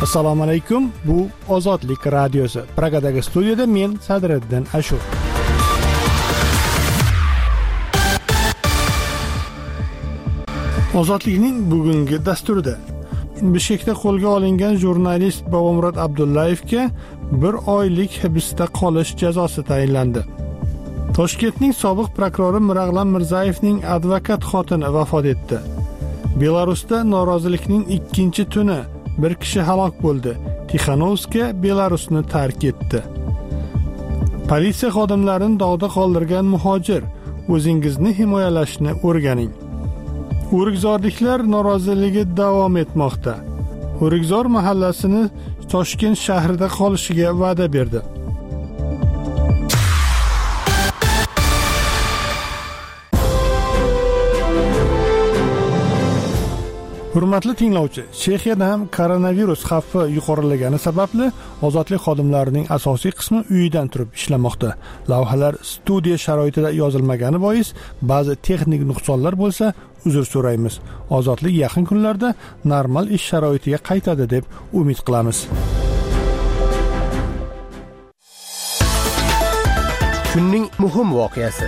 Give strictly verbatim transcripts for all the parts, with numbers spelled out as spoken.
Assalomu alaykum. Bu Ozodlik radiosi. Pragadagi studiyada men Sadriddin Ashur. Ozodlikning bugungi dasturida Bishkekda qo'lga olingan jurnalist Bobomurod Abdullayevga bir oylik hibsda qolish jazosi tayinlandi. Toshkentning sobiq prokurori Mirag'lan Mirzayevning advokat xotini vafot etdi. Belarusda norozilikning ikkinchi tuni bir kishi halok bo'ldi. Tixanovska Belarusni tark etdi. Politsiya xodimlarini dog'da qoldirgan muhojir, o'zingizni himoyalashni o'rganing. O'rikzorliklar noroziligi davom etmoqda. O'rikzor mahallasini Toshkent shahrida qolishiga va'da berdi. Hurmatli tinglovchi, Chexiyada ham koronavirus xavfi yuqorilagani sababli ozodlik xodimlarining asosiy qismi uyidan turib ishlamoqda. Lavhalar studiya sharoitida yozilmagani bois ba'zi texnik nuqsonlar bo'lsa, uzr so'raymiz. Ozodlik yaqin kunlarda normal ish sharoitiga qaytadi deb umid qilamiz. Kunning muhim voqeasi.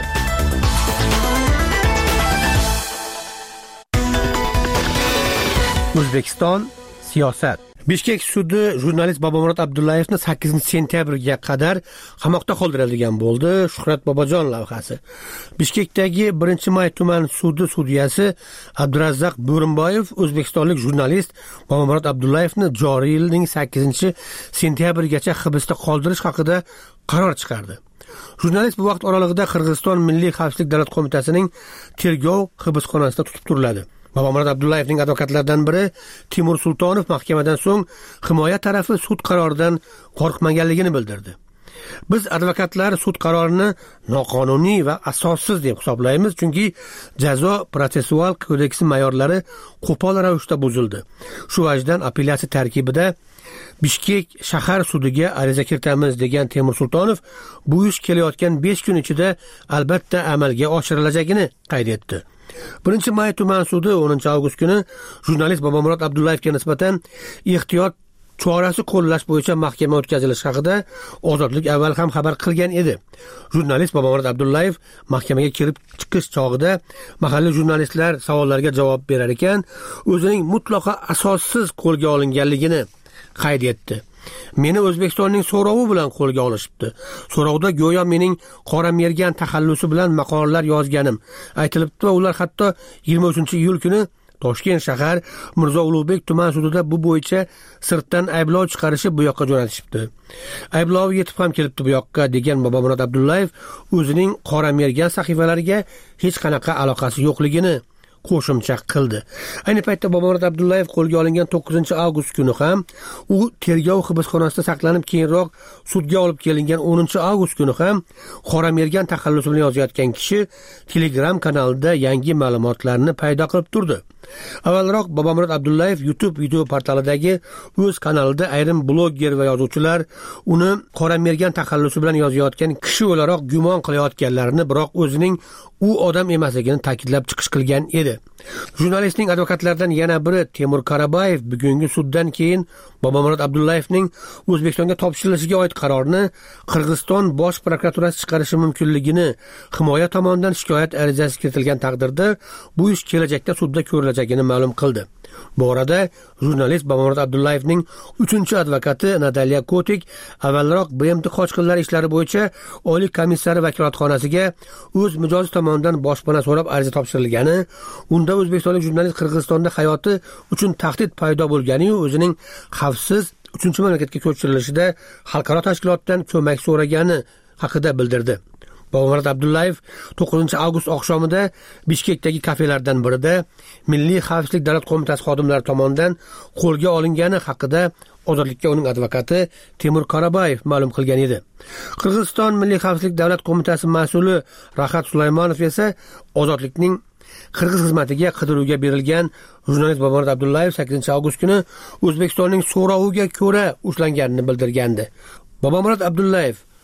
O'zbekiston siyosat. Bishkek sudi jurnalist Bobomurod Abdullayevni sakkizinchi sentyabrga qadar qamoqda qoldiradigan bo'ldi. Shuhrat Bobojon lavhasi. Bishkekdagi birinchi may tuman sudi sudiyasi Abdurazzaq Bo'rinboyev o'zbekistonlik jurnalist Bobomurod Abdullayevni joriy yilning sakkizinchi sentyabrigacha hibsda qoldirish haqida qaror chiqardi. Jurnalist bu vaqt oralig'ida Qirg'iziston Milliy xavfsizlik davlat qo'mitasining tergov hibsxonasida tutib turiladi. Bobomurod Abdullayevning advokatlaridan biri Timur Sultonov mahkamadan so'ng himoya tarafi sud qaroridan qo'rqmaganligini bildirdi. Biz advokatlar sud qarorini noqonuniy va asossiz deb hisoblaymiz, chunki jazo protsessual kodeksi mayorlari qo'pol ravishda buzildi. Shu vajdan apellyatsiya tarkibida Bishkek shahar sudiga ariza kiritamiz degan Timur Sultonov bu ish kelayotgan besh kun ichida albatta amalga oshirilajagini qayd etdi. birinchi may tuman sudi o'ninchi avgust kuni jurnalist Bobomurod Abdullayevga nisbatan ehtiyot chorasi qo'llash bo'yicha mahkama o'tkazilishi haqida Ozodlik avval ham xabar qilgan edi. Jurnalist Bobomurod Abdullayev mahkamaga kirib chiqish chog'ida mahalliy jurnalistlar savollariga javob berar ekan, o'zining mutlaqo asossiz qo'lga olinganligini qayd etdi. Meni O'zbekistonning so'rovi bilan qo'lga olishibdi. So'rovda go'yo mening qora mergan taxallusi bilan maqolalar yozganim aytilibdi va ular hatto yigirma uchinchi iyul kuni Toshkent shahar Mirzo Ulug'bek tuman sudida bu bo'yicha sirtdan ayblov chiqarishib bu yoqqa jo'natishibdi. Ayblov yetib ham kelibdi bu yoqqa degan Bobomurod Abdullayev o'zining qora mergan sahifalariga hech qanaqa aloqasi yo'qligini qo'shimcha qildi. Ayni paytda Bobomurod Abdullayev qo'lga olingan to'qqizinchi avgust kuni ham u tergov hibsxonasida saqlanib, keyinroq sudga olib kelingan o'ninchi avgust kuni ham qora mergan taxallusi bilan yozayotgan kishi Telegram kanalida yangi ma'lumotlarni paydo qilib turdi. Avvalroq Bobomurod Abdullayev YouTube video portalidagi o'z kanalida ayrim blogger va yozuvchilar uni qora mergan taxallusi bilan yozayotgan kishi o'laroq gumon qilayotganlarini, biroq o'zining u odam emasligini ta'kidlab chiqish qilgan edi. Jurnalistning advokatlaridan yana biri Temur Karabayev bugungi suddan keyin Bobomurod Abdullayevning O'zbekistonga topshirilishiga oid qarorni Qirg'iziston bosh prokuraturasi chiqarishi mumkinligini, himoya tomonidan shikoyat arizasi kiritilgan taqdirda bu ish kelajakda sudda ko'rilajagini ma'lum qildi. Bu orada jurnalist Bobomurod Abdullayevning uchinchi advokati Nadaliya Kotik avvalroq B M T qochqinlar ishlari bo'yicha Oliy komissari vakolatxonasiga o'z mijozi tomonidan boshpana so'rab ariza topshirilgani, unda o'zbekistonlik jurnalist Qirg'izistonda hayoti uchun tahdid paydo bo'lgani va o'zining xavfsiz uchinchi mamlakatga ko'chirilishida xalqaro tashkilotdan ko'mak so'ragani haqida bildirdi. Bobomurod Abdullayev to'qqizinchi avgust oqshomida Bishkekdagi kafelardan birida Milliy xavfsizlik davlat qo'mitasi xodimlari tomonidan qo'lga olingani haqida Ozodlikka uning advokati Temur Karabayev ma'lum qilgan edi. Qirg'iziston Milliy xavfsizlik davlat qo'mitasi mas'uli Rahat Sulaymonov esa Ozodlikning Qirg'iz xizmatiga qidiruvga berilgan jurnalist Bobomurod Abdullayev sakkizinchi avgust kuni O'zbekistonning so'roviga ko'ra ushlanganini bildirgandi. Bobomurod Abdullayev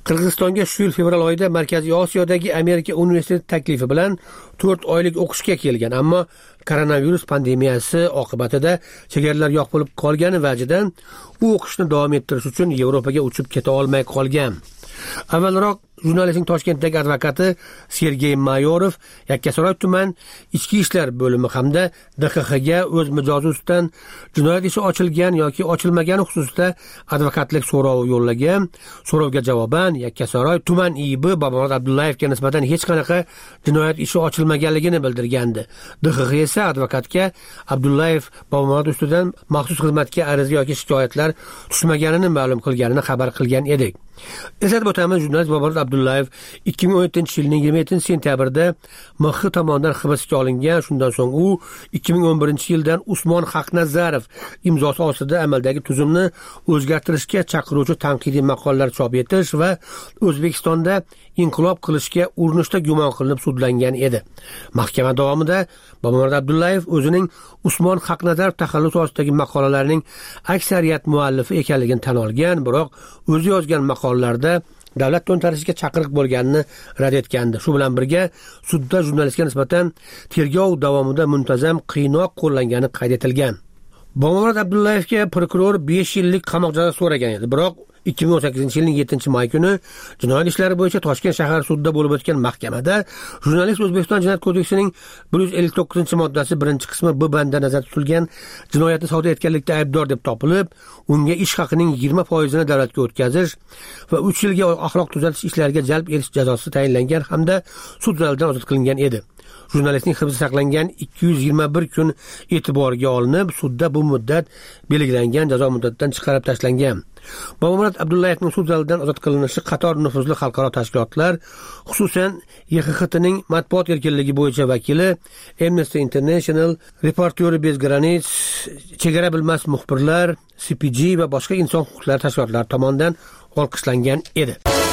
Qirg'izistonga shu yil fevral oyida Markaziy Osiyodagi Amerika universiteti taklifi bilan to'rt oylik o'qishga kelgan, ammo koronavirus pandemiyasi oqibatida chegaralar yopilib qolgani vajidan u o'qishni davom ettirish uchun Yevropaga uchib keta olmay qolgan. Avvalroq jurnalistning Toshkentdagi advokati Sergey Mayorov Yakkasaroy tuman ichki ishlar bo'limi hamda D X X ga o'z mijozi ustidan jinoyat ishi ochilgan yoki ochilmagani xususida advokatlik so'rovi yo'llagan. So'rovga javoban Yakkasaroy tuman I B Bobomurod Abdullayevga nisbatan hech qanaqa jinoyat ishi ochilmaganligini bildirgandi. D X X esa advokatga Abdullayev Bobomurod ustidan maxsus xizmatga ariza yoki shikoyatlar tushmaganini ma'lum qilganini xabar qilgan edik. Eslatib o'tamiz, jurnalist Bobomurod Abdullayev ikki ming o'n yettinchi yilning yigirma yettinchi sentyabrda M X tomonidan hibsga olingan. Shundan so'ng u ikki ming o'n birinchi yildan Usmon Haqnazarov imzosi ostida amaldagi tuzumni o'zgartirishga chaqiruvchi tanqidiy maqolalar chop etish va O'zbekistonda inqilob qilishga urinishda gumon qilinib sudlangan edi. Mahkama davomida Bobomurod Abdullayev o'zining Usmon Haqnazarov taxallusi ostidagi maqolalarining aksariyat muallifi ekanligini tan olgan, biroq o'zi yozgan maqolalarda davlat to'ntarishiga chaqiriq bo'lganini rad etgandi. Shu bilan birga sudda jurnalistga nisbatan tergov davomida muntazam qiynoq qo'llangani qayd etilgan. Bobomurod Abdullayevga prokuror besh yillik qamoq jazosi so'ragan edi, biroq ikki ming o'n sakkizinchi yilning yettinchi may kuni jinoyat ishlari bo'yicha Toshkent shahar sudida bo'lib o'tgan mahkamada jurnalist O'zbekiston Jinoyat kodeksining bir yuz ellik to'qqizinchi moddasi birinchi qismi B banda nazarda tutilgan jinoyatni sodir etganlikda aybdor deb topilib, unga ish haqining yigirma foizini davlatga o'tkazish va uch yilga axloq tuzatish ishlariga jalb etish jazosi tayinlangan hamda sud zalidan ozod qilingan edi. Jurnalistning hibsda saqlangan ikki yuz yigirma bir kun e'tiborga olinib, sudda bu muddat belgilangan jazo muddatidan chiqarib tashlangan. Bobomurod Abdullayevning sud zalidan ozod qilinishi qator nufuzli xalqaro tashkilotlar, xususan Y X X T'ning matbuot erkinligi bo'yicha vakili, Amnesty International, Reporters bez granic, chegara bilmas muxbirlar, C P G va boshqa inson huquqlari tashkilotlari tomonidan olqishlangan edi.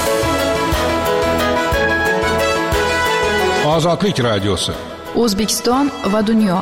Ozodlik radiosi. O'zbekiston va dunyo.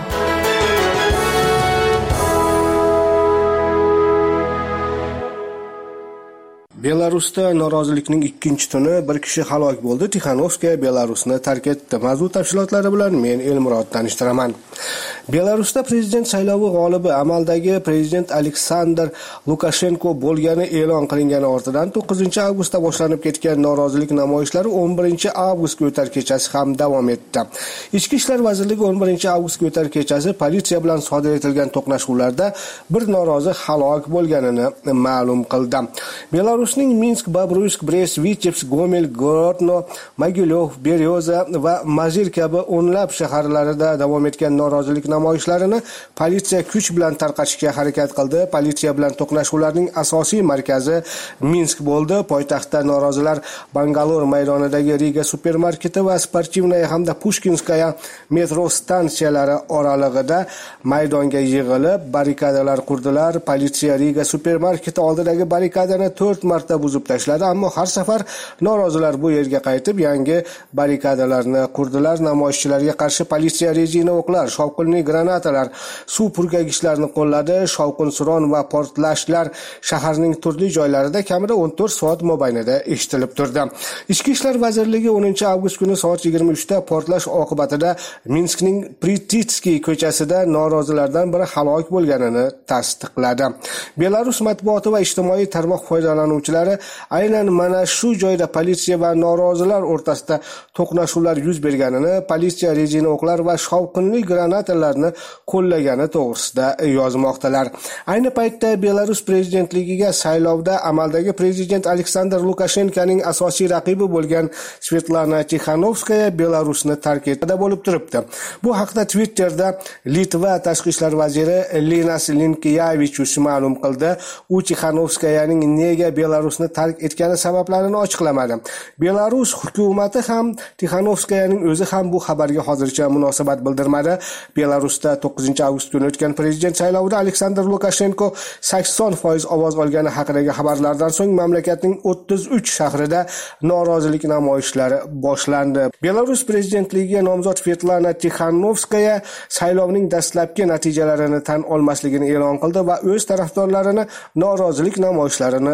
Belarusda norozilikning ikkinchi tuni bir kishi halok bo'ldi. Tixanovskaya Belarusni tark etdi. Mavzu tafsilotlari bilan men Elmurod tanishtiraman. Belarusda prezident saylovi g'olibi amaldagi prezident Aleksandr Lukashenko bo'lgani e'lon qilingani ortidan to'qqizinchi avgustda boshlanib ketgan norozilik namoyishlari o'n birinchi avgustga o'tar kechasi ham davom etdi. Ichki ishlar vazirligi o'n birinchi avgustga o'tar kechasi politsiya bilan sodir etilgan to'qnashuvlarda bir norozi halok bo'lganini ma'lum qildi. Belarusning Minsk, Babruysk, Brest, Vitebsk, Gomel, Grodno, Mogilev, Beryoza va Mazir kabi o'nlab shaharlarida davom etgan norozilik namoyishlarini politsiya kuch bilan tarqatishga harakat qildi. Politsiya bilan to'qnashuvlarning asosiy markazi Minsk bo'ldi. Poytaxtda norozilar Bangalore maydonidagi Riga supermarketi va Sportivnaya hamda Pushkinskaya metro stansiyalari oralig'ida maydonga yig'ilib, barrikadalar qurdilar. Politsiya Riga supermarketi oldidagi barrikadani to'rt marta buzib tashladi, ammo har safar norozilar bu yerga qaytib yangi barrikadalarni qurdilar. Namoyishchilarga qarshi politsiya rezina o'qlar, shovqinli granatalar, suv purkagichlarini qo'lladi. Shovqin-suron va portlashlar shaharning turli joylarida kamida o'n to'rt soat mobaynida eshitilib turdi. Ichki ishlar vazirligi o'ninchi avgust kuni soat yigirma uchda portlash oqibatida Minskning Prititskiy ko'chasida norozilardan biri halok bo'lganini tasdiqladi. Belarus matbuoti va ijtimoiy tarmoq foydalanuvchilari aynan mana shu joyda politsiya va norozilar o'rtasida to'qnashuvlar yuz berganini, politsiya rezina o'qlar va shovqinli granatalarni qo'llagani to'g'risida yozmoqdalar. Ayni paytda Belarus prezidentligiga saylovda amaldagi prezident Aleksandr Lukashenkoning asosiy raqibi bo'lgan Svetlana Tixanovskaya Belarusni tark etdi bo'lib turibdi. Bu haqda Twitterda Litva tashqi ishlar vaziri Linas Linkevičius ma'lum qildi. U Tixanovskayaning nega Belarusni tark etgani sabablarini ochiqlamadi. Belarus hukumati ham Tixanovskayaning o'zi ham bu xabarga hozircha munosabat bildirmadi. Belarusda to'qqizinchi avgust kuni o'tgan prezident saylovida Aleksandr Lukashenko sakson foiz ovoz olgani haqidagi xabarlardan so'ng mamlakatning o'ttiz uch shahrida norozilik namoyishlari boshlandi. Belarus prezidentligiga nomzod Svetlana Tixanovskaya saylovning dastlabki natijalarini tan olmasligini e'lon qildi va o'z tarafdorlarini norozilik namoyishlarini davom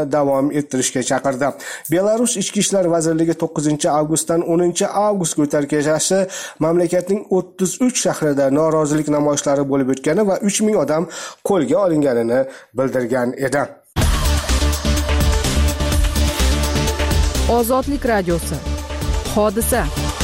ettirishga chaqirdi. Belarus Ichki ishlar vazirligi to'qqizinchi avgustdan o'ninchi avgust o'tar kechasi mamlakatning o'ttiz uch shahrida norozilik namoyishlari bo'lib o'tgani va uch ming odam qo'lga olinganini bildirgan edi. Ozodlik radiosi. Hodisa.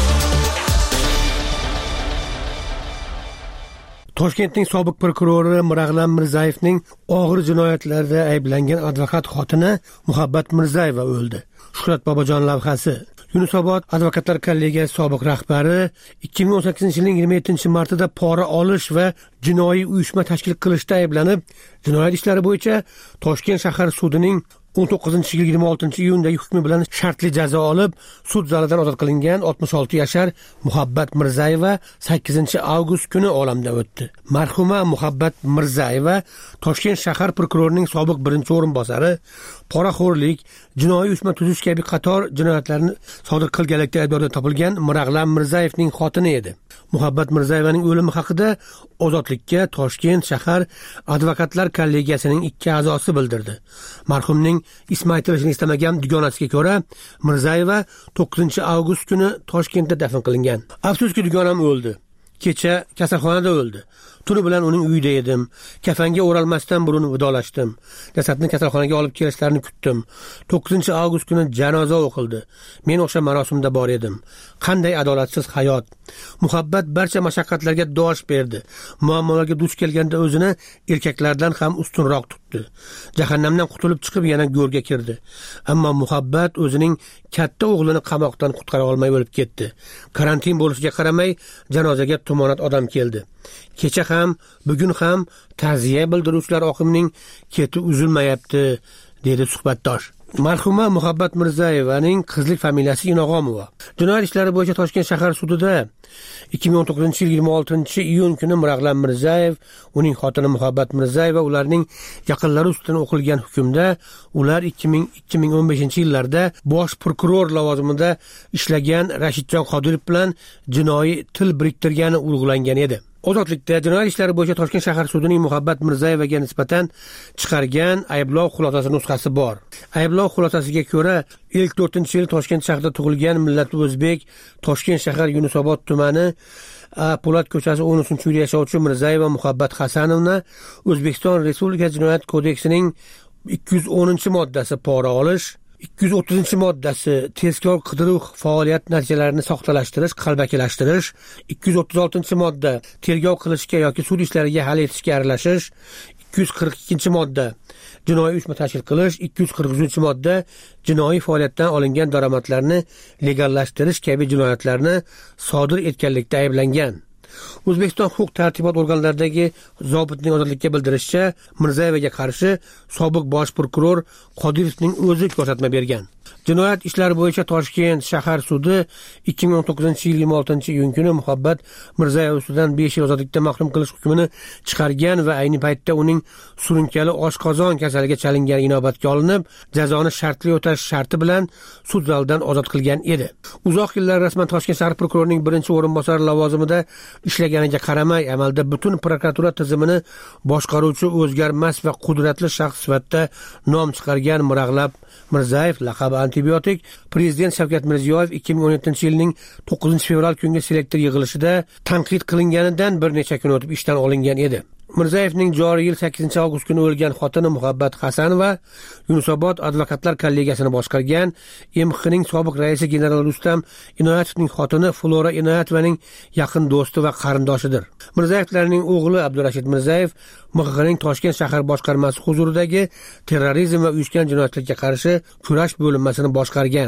Toshkentning sobiq prokurori Mirag'lam Mirzayevning og'ir jinoyatlarda ayblangan advokat xotini Muhabbat Mirzayeva o'ldi. Shuhrat Bobojon lavhasi. Yunusobod advokatlar kollegiyasi sobiq rahbari ikki ming o'n sakkizinchi yilning yigirma yettinchi martida pora olish va jinoiy uyushma tashkil qilishda ayblanib, jinoyat ishlari bo'yicha Toshkent shahar sudining o'n to'qqizinchi yil yigirma oltinchi iyundagi hukmi bilan shartli jazo olib, sud zalidan ozod qilingan oltmish olti yashar Muhabbat Mirzayeva sakkizinchi avgust kuni olamdan o'tdi. Marhuma Muhabbat Mirzayeva Toshkent shahar prokurorining sobiq birinchi o'rinbosari, poraxo'rlik, jinoiy uyushma tuzish kabi qator jinoyatlarni sodir qilganlikda aybdor topilgan Mirag'lam Mirzayevning xotini edi. Muhabbat Mirzayevaning o'limi haqida Ozodlikka Toshkent shahar advokatlar kollegiyasining ikki a'zosi bildirdi. Marhumning ismi aytilishini istamagan dugonasiga ko'ra, Mirzayeva to'qqizinchi avgust kuni Toshkentda dafn qilingan. Afsuski dugonam o'ldi. Kecha kasalxonada o'ldi. Tuni bilan uning uyida edim. Kafanga o'ralmasdan burun vidolashdim. Jasadni kasalxonaga olib kelishlarini kutdim. to'qqizinchi avgust kuni janoza o'qildi. Men o'sha marosimda bor edim. Qanday adolatsiz hayot. Muhabbat barcha mashaqqatlarga dosh berdi. Muammolarga duch kelganda o'zini erkaklardan ham ustunroq tutdi. Jahannamdan qutulib chiqib yana go'rga kirdi. Ammo Muhabbat o'zining katta o'g'lini qamoqdan qutqara olmay o'lib ketdi. Karantin bo'lishiga qaramay janozaga tumonat odam keldi. Kecha ham, bugun ham ta'ziya bildiruvchilar oqimining keti uzilmayapti, dedi suhbatdosh. Marhuma Muhabbat Mirzayevaning qizlik familiyasi Inog'omova. Jinoyat ishlari bo'yicha Toshkent shahar sudida ikki ming o'n to'qqizinchi yil yigirma oltinchi iyun kuni Mirag'lam Mirzayev, uning xotini Muhabbat Mirzayeva ularning yaqinlari ustidan o'qilgan hukmda ular ikki ming ikki ming o'n beshinchi yillarda bosh prokuror lavozimida ishlagan Rashidjon Qodirov bilan jinoiy til biriktirgani urg'ulangan edi. Ozodlikda jinoyat ishlari bo'yicha Toshkent shahar sudining Muhabbat Mirzayevaga nisbatan chiqargan ayblov xulosasi nusxasi bor. Ayblov xulosasiga ko'ra, ilk to'rtinchi yil Toshkent shahrida tug'ilgan millati o'zbek, Toshkent shahar Yunusobod tumani Po'lat ko'chasi o'n uchinchi uyda yashovchi Mirzayeva Muhabbat Hasanovna O'zbekiston Respublikasi Jinoyat kodeksining ikki yuz o'ninchi moddasi pora olish, ikki yuz o'ttizinchi moddasi tezkor qidiruv faoliyat natijalarini soxtalashtirish, qalbakilashtirish, ikki yuz o'ttiz oltinchi modda tergov qilishga yoki sud ishlariga hal etishga aralashish, ikki yuz qirq ikkinchi modda jinoiy uyushma tashkil qilish, ikki yuz qirq uchinchi modda jinoiy faoliyatdan olingan daromadlarni legallashtirish kabi jinoyatlarni sodir etganlikda ayblangan. O'zbekiston huquq tartibot organlaridagi zobitning ozodlikka bildirishicha, Mirzayevaga qarshi sobiq bosh prokuror Qodirovning o'zi ko'rsatma bergan. Jinoyat ishlari bo'yicha Toshkent shahar sudi ikki ming o'n to'qqizinchi yil yigirma oltinchi iyun kuni Muhabbat Mirzayeva ustidan besh yil ozodlikdan mahrum qilish hukmini chiqargan va ayni paytda uning surunkali oshqozon kasaliga chalingani inobatga olinib, jazoni shartli o'tash sharti bilan sud zalidan ozod qilgan edi. Uzoq yillar rasman Toshkent shahar prokurorining birinchi o'rinbosari lavozimida ishlaganiga qaramay, amalda butun prokuratura tizimini boshqaruvchi o'zgarmas va qudratli shaxs sifatida nom chiqargan Mirag'lam Mirzayev laqabi antibiotik Prezident Shavkat Mirziyoyev ikki ming o'n yettinchi yilning to'qqizinchi fevral kungi selektor yig'ilishida tanqid qilinganidan bir necha kun o'tib ishdan olingan edi. Mirzayevning joriy yil sakkizinchi avgust kuni o'lgan xotini Muhabbat Hasanova Yunusobod advokatlar kollegiyasini boshqargan, M X ning sobiq raisi general Rustam Inoyatovning xotini Flora Inoyatovaning yaqin do'sti va qarindoshidir. Mirzayevlarning o'g'li Abdurashid Mirzayev M X ning Toshkent shahar boshqarmasi huzuridagi terrorizm va uyushgan jinoyatlarga qarshi kurash bo'linmasini boshqargan.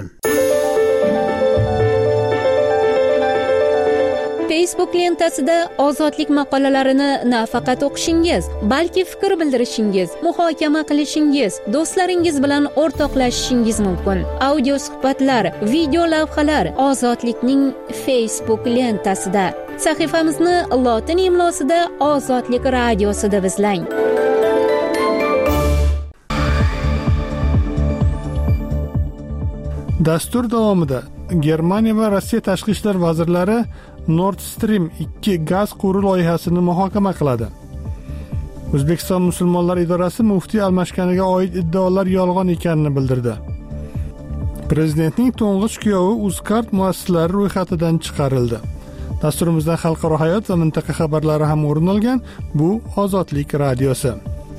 Facebook lentasida ozodlik maqolalarini nafaqat o'qishingiz, balki fikr bildirishingiz, muhokama qilishingiz, do'stlaringiz bilan o'rtoqlashishingiz mumkin. Audio suhbatlar, video lavhalar Ozodlikning Facebook lentasida. Sahifamizni lotin imlosida Ozodlik radiosi deb izlang. Dastur davomida Germaniya va Rossiya tashqi ishlar vazirlari Nord Stream ikki gaz quvuri loyihasini muhokama qiladi. O'zbekiston musulmonlar idorasi muftiy almashganiga oid iddaolar yolg'on ekanini bildirdi. Prezidentning to'ng'ich kuyovi Uzcard muassislari ro'yxatidan chiqarildi. Dasturimizda xalqaro hayot va mintaqa xabarlari ham o'rin olgan. Bu Ozodlik radiosi.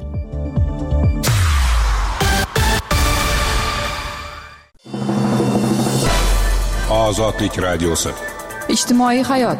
Ozodlik radiosi. Ijtimoiy hayot.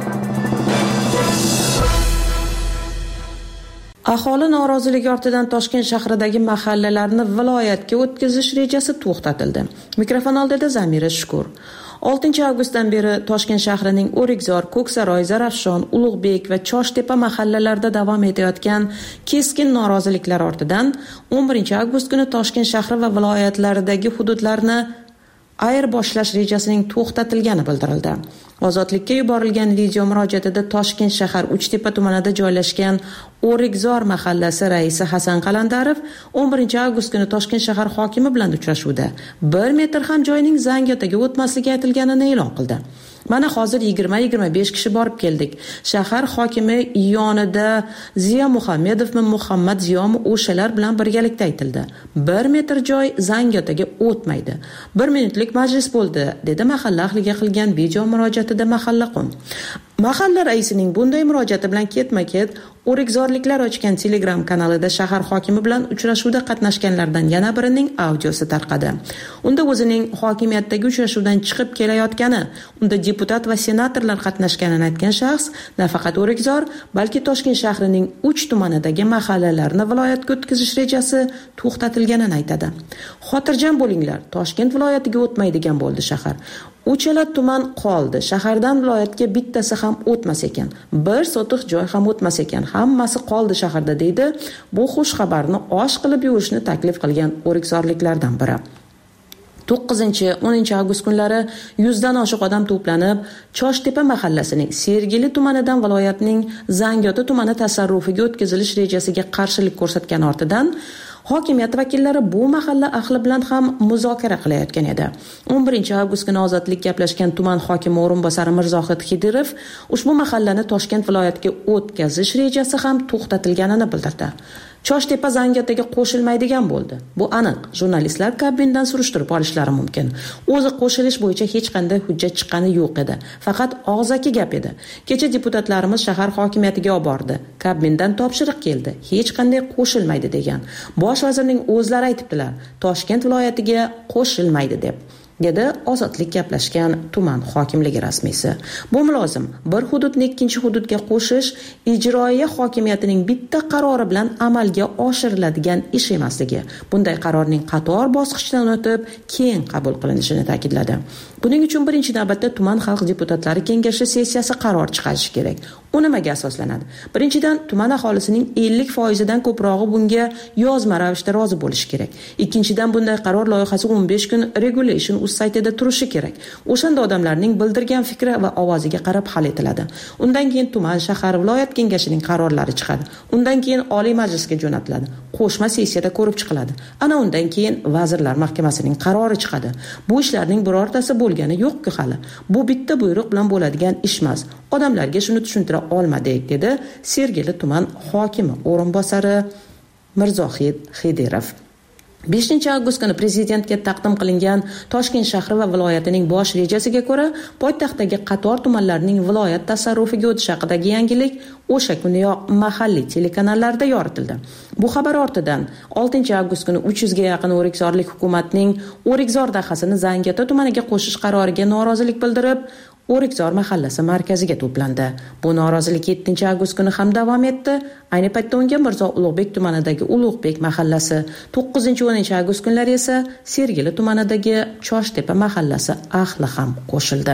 Aholi noroziligi ortidan Toshkent shahridagi mahallalarni viloyatga o'tkazish rejasi to'xtatildi. Mikrofon oldida Zamira Shukur. oltinchi avgustdan beri Toshkent shahrining O'rikzor, Ko'ksaroy, Zarafshon, Ulug'bek va Choshtepa mahallalarida davom etayotgan keskin noroziliklar ortidan o'n birinchi avgust kuni Toshkent shahri va viloyatlaridagi hududlarni ayirboshlash rejasining to'xtatilgani bildirildi. Ozodlikka yuborilgan video murojaatida Toshkent shahar Uchtepa tumanida joylashgan O'rikzor mahallasi raisi Hasan Qalandarov o'n birinchi avgust kuni Toshkent shahar hokimi bilan uchrashuvda bir metr ham joyning Zangiotaga o'tmasligi aytilganini e'lon qildi. Mana hozir yigirma yigirma besh kishi borib keldik. Shahar hokimi yonida Ziyo Muhammedovmi, Muhammad Ziyomi o'shalar bilan birgalikda aytildi. bir metr joy Zangiotaga o'tmaydi. bir minutlik majlis bo'ldi, dedi mahalla ahliga qilgan video murojaatida Mahallaqum. Mahalla raisining bunday murojaati bilan ketma-ket O'rikzorliklar ochgan Telegram kanalida shahar hokimi bilan uchrashuvda qatnashganlardan yana birining audiosi tarqadi. Unda o'zining hokimiyatdagi uchrashuvdan chiqib kelayotgani, unda deputat va senatorlar qatnashganini aytgan shaxs nafaqat O'rikzor, balki Toshkent shahrining uch tumanidagi mahallalarni viloyatga o'tkazish rejasi to'xtatilganini aytadi. Xotirjam bo'linglar, Toshkent viloyatiga o'tmaydigan bo'ldi shahar. Uchala tuman qoldi. Shahardan viloyatga bittasi ham o'tmas ekan. Bir sotiq joy ham o'tmas ekan. Hammasi qoldi shaharda, deydi. Bu xush xabarni osh qilib yurishni taklif qilgan o'rikzorliklardan biri. to'qqizinchi o'ninchi avgust kunlari yuzdan oshiq odam to'planib, Choshtepa mahallasining Sergeli tumanidan viloyatning Zangiota tumani tasarrufiga o'tkazilish rejasiga qarshilik ko'rsatgan ortidan hokimiyat vakillari bu mahalla ahli bilan ham muzokara qilayotgan edi. o'n birinchi avgust kuni Ozodlik gaplashgan tuman hokimi o'rinbosari Mirzohid Xidirov ushbu mahallani Toshkent viloyatiga o'tkazish rejasi ham to'xtatilganini bildirdi. Choshtepa Zangiotaga qo'shilmaydigan bo'ldi. Bu aniq. Jurnalistlar kabindan surishtirib olishlari mumkin. O'zi qo'shilish bo'yicha hech qanday hujjat chiqqani yo'q edi. Faqat og'zaki gap edi. Kecha deputatlarimiz shahar hokimiyatiga olib bordi. Kabindan topshiriq keldi. Hech qanday qo'shilmaydi degan. Bosh vazirning o'zlari aytibdilar, Toshkent viloyatiga qo'shilmaydi deb. dedi Ozodlik gaplashgan tuman hokimligi rasmiysi. Bu mulozim bir hududni ikkinchi hududga qo'shish ijroiya hokimiyatining bitta qarori bilan amalga oshiriladigan ish emasligi, bunday qarorning qator bosqichdan o'tib keyin qabul qilinishini ta'kidladi. Buning uchun birinchi navbatda tuman xalq deputatlari kengashi sessiyasi qaror chiqarishi kerak. U nimaga asoslanadi? Birinchidan, tuman aholisining ellik foiz dan ko'prog'i bunga yozma ravishda rozi bo'lishi kerak. Ikkinchidan, bunday qaror loyihasi o'n besh kun regulation uz saytida turishi kerak. O'shanda odamlarning bildirgan fikri va ovoziga qarab hal etiladi. Undan keyin tuman, shahar, viloyat kengashining qarorlari chiqadi. Undan keyin Oliy Majlisga jo'natiladi. Qo'shma sessiyada ko'rib chiqiladi. Ana undan keyin Vazirlar Mahkamasining qarori chiqadi. Bu ishlarning birortasi bo'lgani yo'q-ku hali. Bu bitta buyruq bilan bo'ladigan ish emas. Odamlarga shuni tushuntira olmadik, dedi Sergeli tuman hokimi o'rinbosari Mirzohid Xidirov. beshinchi avgust kuni prezidentga taqdim qilingan Toshkent shahri va viloyatining bosh rejasiga ko'ra, poytaxtdagi qator tumanlarning viloyat tasarrufiga o'tishi haqidagi yangilik o'sha kuniyoq mahalliy telekanallarda yoritildi. Bu xabar ortidan oltinchi avgust kuni uch yuzga yaqin O'rikzorlik hukumatning O'rikzor dahasini Zangiota tumaniga qo'shish qaroriga norozilik bildirib, O'rikzor mahallasi markaziga to'plandi. Bu norozilik yettinchi avgust kuni ham davom etdi. Ayni paytda unga Mirzo Ulug'bek tumanidagi Ulug'bek mahallasi, to'qqizinchi o'ninchi avgust kunlari esa Sergeli tumanidagi Choshtepa mahallasi ahli ham qo'shildi.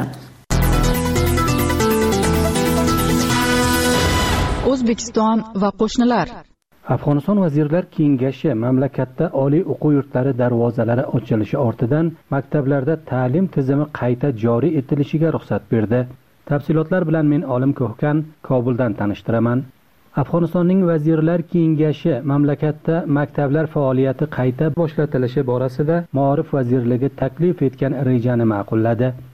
O'zbekiston va qo'shnilar. Afg'oniston Vazirlar Kengashi mamlakatda oliy o'quv yurtlari darvozalari ochilishi ortidan maktablarda ta'lim tizimi qayta joriy etilishiga ruxsat berdi. Tafsilotlar bilan men Olim Ko'hkan Kobuldan tanishtiraman. Afg'onistonning Vazirlar Kengashi mamlakatda maktablar faoliyati qayta boshlatilishi borasida Ma'rif vazirligi taklif etgan rejani ma'qulladi.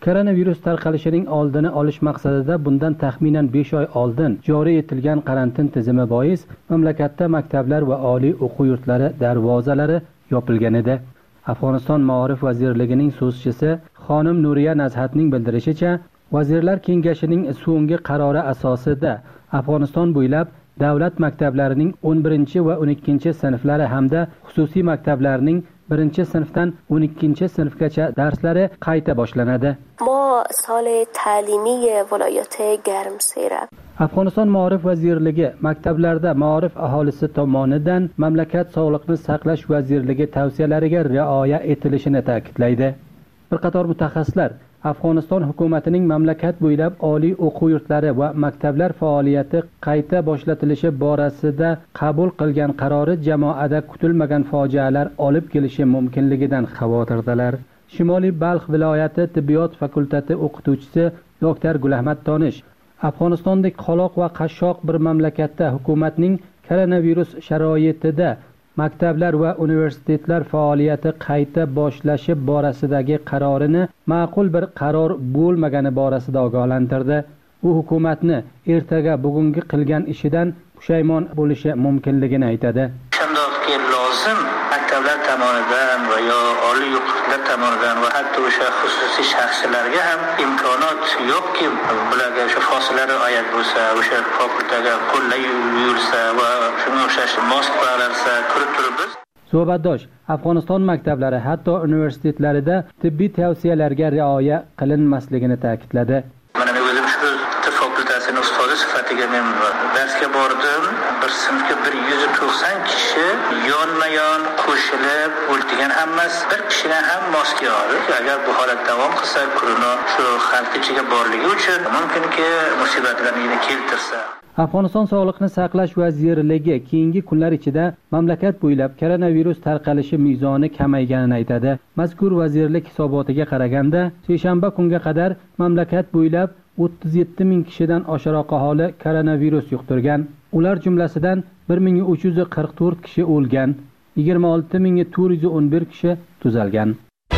Koronavirus tarqalishining oldini olish maqsadida bundan taxminan besh oy oldin joriy etilgan karantin tizimi bois mamlakatda maktablar va oliy o'quv yurtlari darvozalari yopilgan edi. Afg'oniston Ma'orif vazirligining so'zchisi xonim Nuriya Nazhatning bildirishicha, Vazirlar Kengashining so'nggi qarori asosida Afg'oniston bo'ylab davlat maktablarining o'n birinchi va o'n ikkinchi sinflari hamda xususiy maktablarning birinchi sinfdan o'n ikkinchi sinfgacha darslari qayta boshlanadi. ما سال تعلیمی ولایت گرمسیر. Afg'oniston Ma'orif vazirligi maktablarda ma'orif aholisi tomonidan mamlakat Sog'liqni saqlash vazirligi tavsiyalariga rioya etilishini ta'kidlaydi. Bir qator mutaxassislar Afg'oniston hukumatining mamlakat bo'ylab oliy o'quv yurtlari va maktablar faoliyati qayta boshlatilishi borasida qabul qilgan qarori jamoada kutilmagan fojialar olib kelishi mumkinligidan xavotirdalar. Shimoliy Balx viloyati tibbiyot fakulteti o'qituvchisi doktor Gulahmat Tonish Afg'onistondek qoloq va qashshoq bir mamlakatda hukumatning koronavirus sharoitida maktablar va universitetlar faoliyati qayta boshlashi borasidagi qarorini ma'qul bir qaror bo'lmagani borasida ogohlantirdi. U hukumatni ertaga bugungi qilgan ishidan pushaymon bo'lishi mumkinligini aytadi. Shundoqki lozim maktablar tomonidan va yo oliy o'quvchilar tomonidan va hatto o'sha xususiy shaxslarga ham imkoniyat yo'qki, bularga o'sha fosilalar oyat bo'lsa, o'sha fakultaga qo'llay yuyilsa va shunga o'xshash moskvalarsa ko'rib turibmiz. Suhbatdosh Afg'oniston maktablari hatto universitetlarida tibbiy tavsiyalarga rioya qilinmasligini ta'kidladi. Mana men o'zim shu tibb fakultasining ustozi sifatida men darsga bordim. Bir sinfga bir yuz to'qson kishi yonma-yon qo'shilib o'ldigan, hammasi bir kishidan ham maska olib. Agar bu holat davom qilsa, korona shu xalq ichiga borligi uchun mumkinki musibatlarni keltirsa. Afg'oniston Sog'liqni saqlash vazirligi keyingi kunlar ichida mamlakat bo'ylab koronavirus tarqalishi mezoni kamayganini aytadi. Mazkur vazirlik hisobotiga qaraganda, seshanba kunga qadar mamlakat bo'ylab o'ttiz yetti ming kishidan oshiqroq aholi koronavirus yuqtirgan. Ular jumlasidan bir ming uch yuz qirq to'rt kishi o'lgan, yigirma olti ming to'rt yuz o'n bir kishi tuzalgan.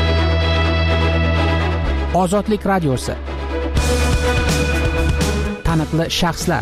Ozodlik radiosi. Taniqli shaxslar.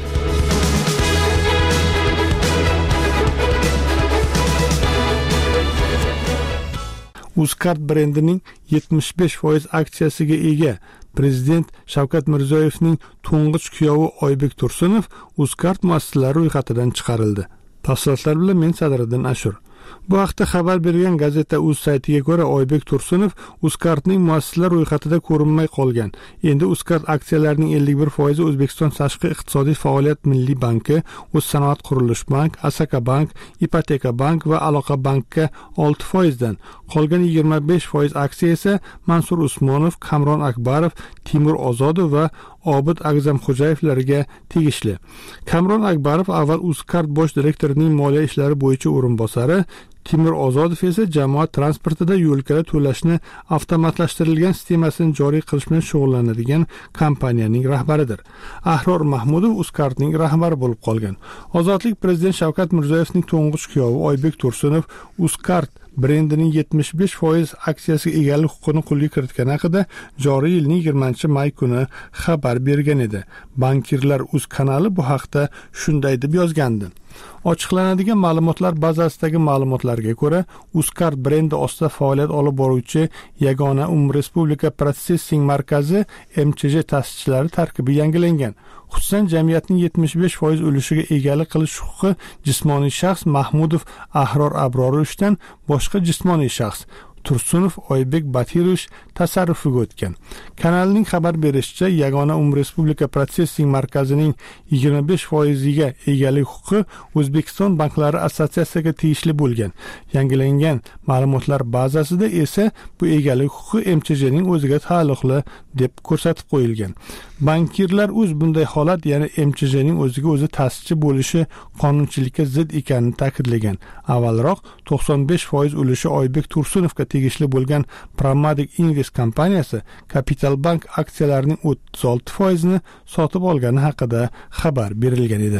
Uzcard brendining yetmish besh foiz aksiyasiga ega Prezident Shavkat Mirziyoyevning to'ng'ich kuyovi Oybek Tursunov Uzcard muassasalari ro'yxatidan chiqarildi. Tafsilotlar bilan men Sadriddin Ashur. Bu haqda xabar bergan gazeta Uz saytiga ko'ra, Oybek Tursunov Uzcardning muassasalar ro'yxatida ko'rinmay qolgan. Endi Uzcard aksiyalarining ellik bir foizi O'zbekiston Tashqi iqtisodiy faoliyat milliy banki, O'zsanoat qurilish bank, Asaka bank, Ipoteka bank va Aloqa bankka olti foizdan, qolgan yigirma besh foiz aksiya esa Mansur Usmonov, Kamron Akbarov, Timur Ozodov va Obid Agzamxo'jayevlarga tegishli. Kamron Akbarov avval Uzcard bosh direktorining moliya ishlari bo'yicha o'rinbosari, Timur Ozodov esa jamoat transportida yo'lkala to'lashni avtomatlashtirilgan sistemasini joriy qilish bilan shug'ullanadigan kompaniyaning rahbaridir. Ahror Mahmudov Uzcardning rahbari bo'lib qolgan. Ozodlik prezident Shavkat Mirziyoyevning to'ng'ich kuyovi Oybek Tursunov Uzcard brendining yetmish besh foiz aksiyasiga egalik huquqini qo'lga kiritgani haqida joriy yilning yigirmanchi may kuni xabar bergan edi. Bankirlar Uz kanali bu haqda shunday deb yozgandi. Ochiqlanadigan ma'lumotlar bazasidagi ma'lumotlarga ko'ra, Uzcard brendi ostida faoliyat olib boruvchi yagona umumrespublika protsessing markazi M Ch J ta'sischilari tarkibi yangilangan. Xususan, jamiyatning yetmish besh foiz ulushiga egalik qilish huquqi jismoniy shaxs Mahmudov Ahror Abrorovичdan boshqa jismoniy shaxs Tursunov Oybek Batirovich tasarrufiga o'tgan. Kanalning xabar berishicha, yagona umumrespublika protsessing markazining yigirma besh foiziga egalik huquqi O'zbekiston banklari assotsiatsiyasiga tegishli bo'lgan. Yangilangan ma'lumotlar bazasida esa bu egalik huquqi M Ch Jning o'ziga taalluqli deb ko'rsatib qo'yilgan. Bankirlar Uz bunday holat, ya'ni M Ch Jning o'ziga o'zi ta'sischi bo'lishi qonunchilikka zid ekanini ta'kidlagan. Avvalroq to'qson besh foiz ulushi Oybek Tursunovga tegishli bo'lgan Pramatic Invest kompaniyasi Capital Bank aksiyalarining o'ttiz olti foizini sotib olgani haqida xabar berilgan edi.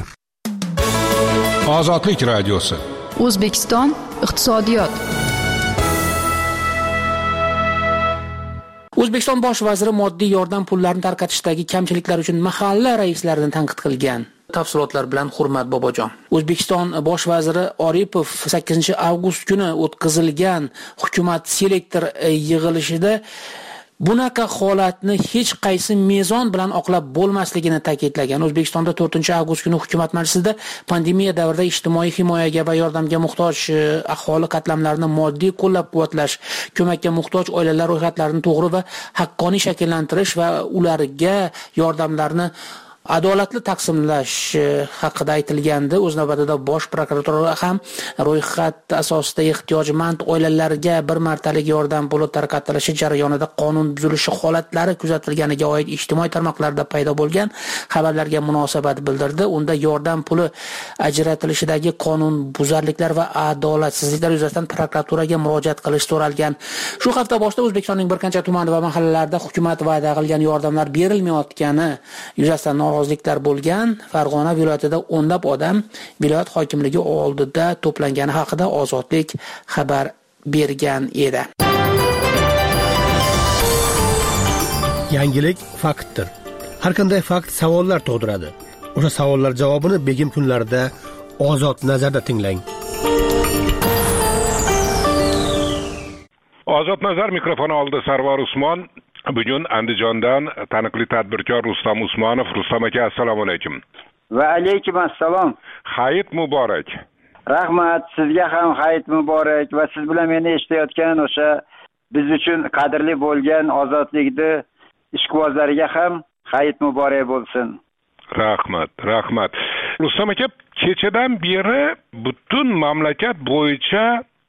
Ozodlik radiosi. O'zbekiston iqtisodiyot. O'zbekiston bosh vaziri moddiy yordam pullarini tarqatishdagi kamchiliklar uchun mahalla raislarini tanqid qilgan. Tafsilotlar bilan Hurmat Bobojon. O'zbekiston bosh vaziri Oripov sakkizinchi avgust kuni o'tkazilgan hukumat selektor yig'ilishida bunaqa holatni hech qaysi mezon bilan oqlab bo'lmasligini ta'kidlagan. O'zbekistonda to'rtinchi avgust kuni hukumat majlisida pandemiya davrida ijtimoiy himoyaga va yordamga muhtoj aholi qatlamlarini moddiy qo'llab-quvvatlash, ko'makka muhtoj oilalar ro'yxatlarini to'g'ri va haqqoniy shakllantirish va ularga yordamlarni adolatli taqsimlash haqida aytilgandi. O'z navbatida bosh prokuratura ham ro'yxat asosida ehtiyojmand oilalarga bir martalik yordam puli tarqatilishi jarayonida qonun buzilishi holatlari kuzatilganiga oid ijtimoiy tarmoqlarda paydo bo'lgan xabarlarga munosabat bildirdi. Unda yordam puli ajratilishidagi qonun buzarliklar va adolatsizliklar yuzasidan prokuraturaga murojaat qilish so'ralgan. Shu hafta boshida O'zbekistonning bir qancha tuman va mahallalarida hukumat va'da qilgan yordamlar berilmayotgani yuzasidan noroziliklar bo'lgan. Farg'ona viloyatida o'nlab odam viloyat hokimligi oldida to'plangani haqida Ozodlik xabar bergan edi. Yangilik faktdir. Har qanday fakt savollar tug'diradi. O'sha savollar javobini begim kunlarida Ozod nazarda tinglang. Ozod nazar mikrofoni oldida Sarvar Usmon. Bugun Andijondan taniqli tadbirkor Rustam Usmonov. Rustam aka, assalomu alaykum. Va alaykum assalom. Hayit muborak. Rahmat, sizga ham hayit muborak va siz bilan meni eshitayotgan o'sha biz uchun qadrli bo'lgan ozodlikni ishqibozlariga ham hayit muborak bo'lsin. Rahmat, rahmat. Rustam aka, kechadan beri butun mamlakat bo'yicha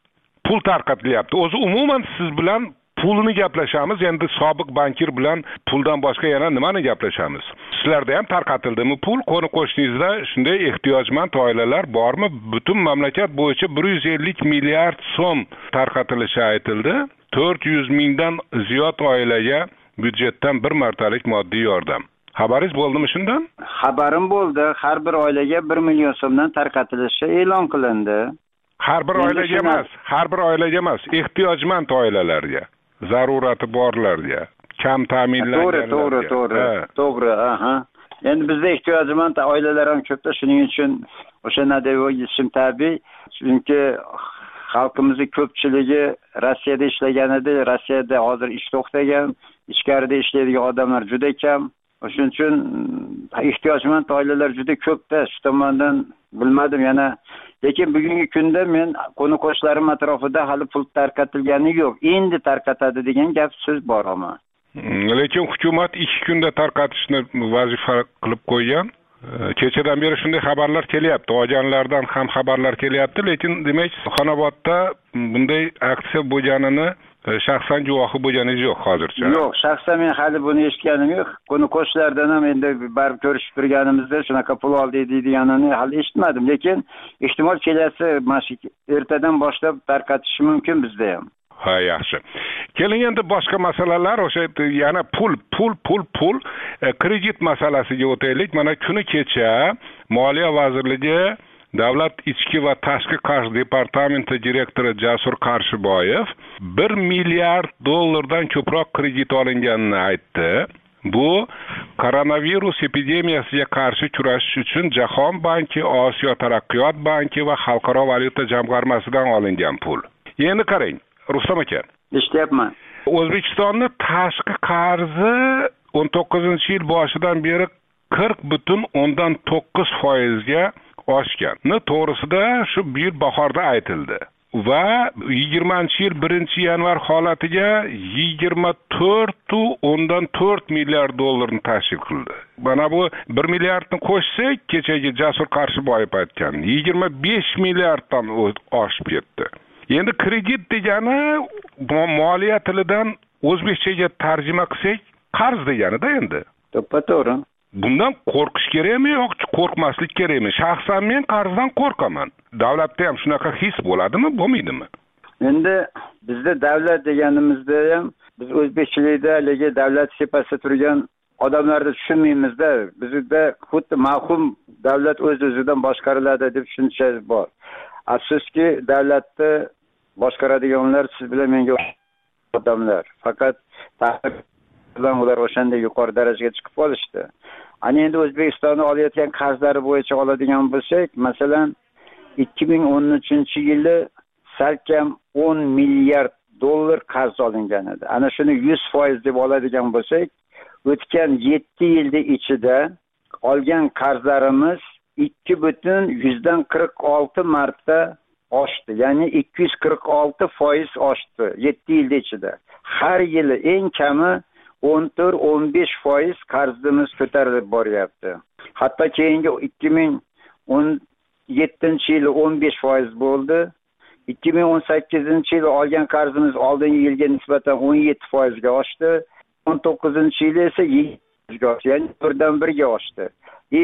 pul tarqatilyapti. O'zi umuman siz bilan pulni gaplashamiz. Endi sobiq bankir bilan puldan boshqa yana nimani gaplashamiz? Sizlarda ham tarqatildimi pul? Qo'ni qo'shningizda shunday ehtiyojmand oilalar bormi? Butun mamlakat bo'yicha bir yuz ellik milliard so'm tarqatilishi aytildi. to'rt yuz mingdan ziyod oilaga byudjetdan bir martalik moddiy yordam. Xabaringiz bo'ldimi shundan? Xabarim bo'ldi. Har bir oilaga bir million so'mdan tarqatilishi e'lon qilindi. Har bir oilaga emas, har bir oilaga emas, ehtiyojmand oilalarga, zarurati borlarga, kam ta'minlanganlarga. To'g'ri, to'g'ri, to'g'ri. To'g'ri, aha. Endi bizda ehtiyojmand oilalar ham ko'pda, shuning uchun o'sha nadeva ishim tabiiy. Chunki xalqimizning ko'pchiligi Rossiyada ishlagan edi. Rossiyada hozir ish to'xtagan, ichkarida ishlaydigan odamlar juda kam. Shuning uchun ehtiyojmand oilalar juda ko'pda. Shu tomondan bilmadim yana. Lekin bugungi kunda men qo'ni qo'shlarim atrofida hali pul tarqatilgani yo'q. Endi tarqatadi degan gap so'z bor ama. Lekin hukumat ikki kunda tarqatishni vazifa qilib qo'ygan. Kechadan beri shunday xabarlar kelyapti. Olganlardan ham xabarlar kelyapti, lekin demak, Xonobodda bunday aksiya bo'lganini shaxsan guvohi bo'lganingiz yo'q hozircha. Yo'q, shaxsan men hali buni eshitganim yo'q. Qo'ni qo'shlardan ham endi barib ko'rishib turganimizda shunaqa pul oldik deydiganini hali eshitmadim, lekin ehtimol kelasi ertadan boshlab tarqatishi mumkin bizda ham. Ha, yaxshi. Keling endi boshqa masalalar, o'sha yana pul, pul, pul, pul, kredit masalasiga o'taylik. Mana kuni kecha Moliya vazirligi Davlat ichki va tashqi qarz departamenti direktori Jasur Qarshiboyev bir milliard dollardan ko'proq kredit olinganini aytdi. Bu koronavirus epidemiyasiga qarshi kurashish uchun Jahon banki, Osiyo taraqqiyot banki va Xalqaro valyuta jamg'armasidan olingan pul. Endi qarang, Rustam aka. Eshityapman. O'zbekistonning tashqi qarzi o'n to'qqizinchi yil boshidan beri qirq butun o'ndan to'qqiz foizga oshgan. To'g'risida shu bir yil bahorda aytildi. Va yigirmanchi yil birinchi yanvar holatiga yigirma to'rt o'ndan to'rt milliard dollarni tashkil qildi. Mana bu bir milliardni qo'shsak, kechagi Jasur Qarshiboyev aytgan yigirma besh milliarddan oshib ketdi. Endi kredit degani moliya tilidan o'zbekchaga tarjima qilsak, qarz degani-da endi. To'ppa-to'g'ri. Bundan qo'rqish kerakmi yoki qo'rqmaslik kerakmi? Shaxsan men qarzdan qo'rqaman. Davlatda ham shunaqa his bo'ladimi, bo'lmaydimi? Endi bizda davlat deganimizda ham biz o'zbekchilikda haligi davlat sepasida turgan odamlarni tushunmaymizda. Bizda xuddi mahkum davlat o'z-o'zidan boshqariladi deb tushuncha bor. Afsuski davlatni boshqaradiganlar siz bilan menga odamlar. Faqat bilan ular o'shanday yuqori darajaga chiqib qolishdi. Ana endi O'zbekistonda olayotgan qarzlari bo'yicha oladigan bo'lsak, masalan, ikki ming o'n uchinchi yili salkam o'n milliard dollar qarz olingan edi. Ana shuni yuz foiz deb oladigan bo'lsak, o'tgan yetti yilda ichida olgan qarzlarimiz ikki butun yuzdan qirq olti marta oshdi. Ya'ni ikki yuz qirq olti foiz oshdi yetti yilda ichida. Har yili eng kami o'n to'rt o'n besh foiz qarzimiz ko'tarilib boryapti. Hatto keyingi ikki ming o'n yettinchi yili o'n besh foiz bo'ldi. ikki ming o'n sakkizinchi yili olgan qarzimiz oldingi yilga nisbatan o'n yetti foizga oshdi. o'n to'qqizinchi yil esa yetti foizga oshdi. Ya'ni birdan birga oshdi. И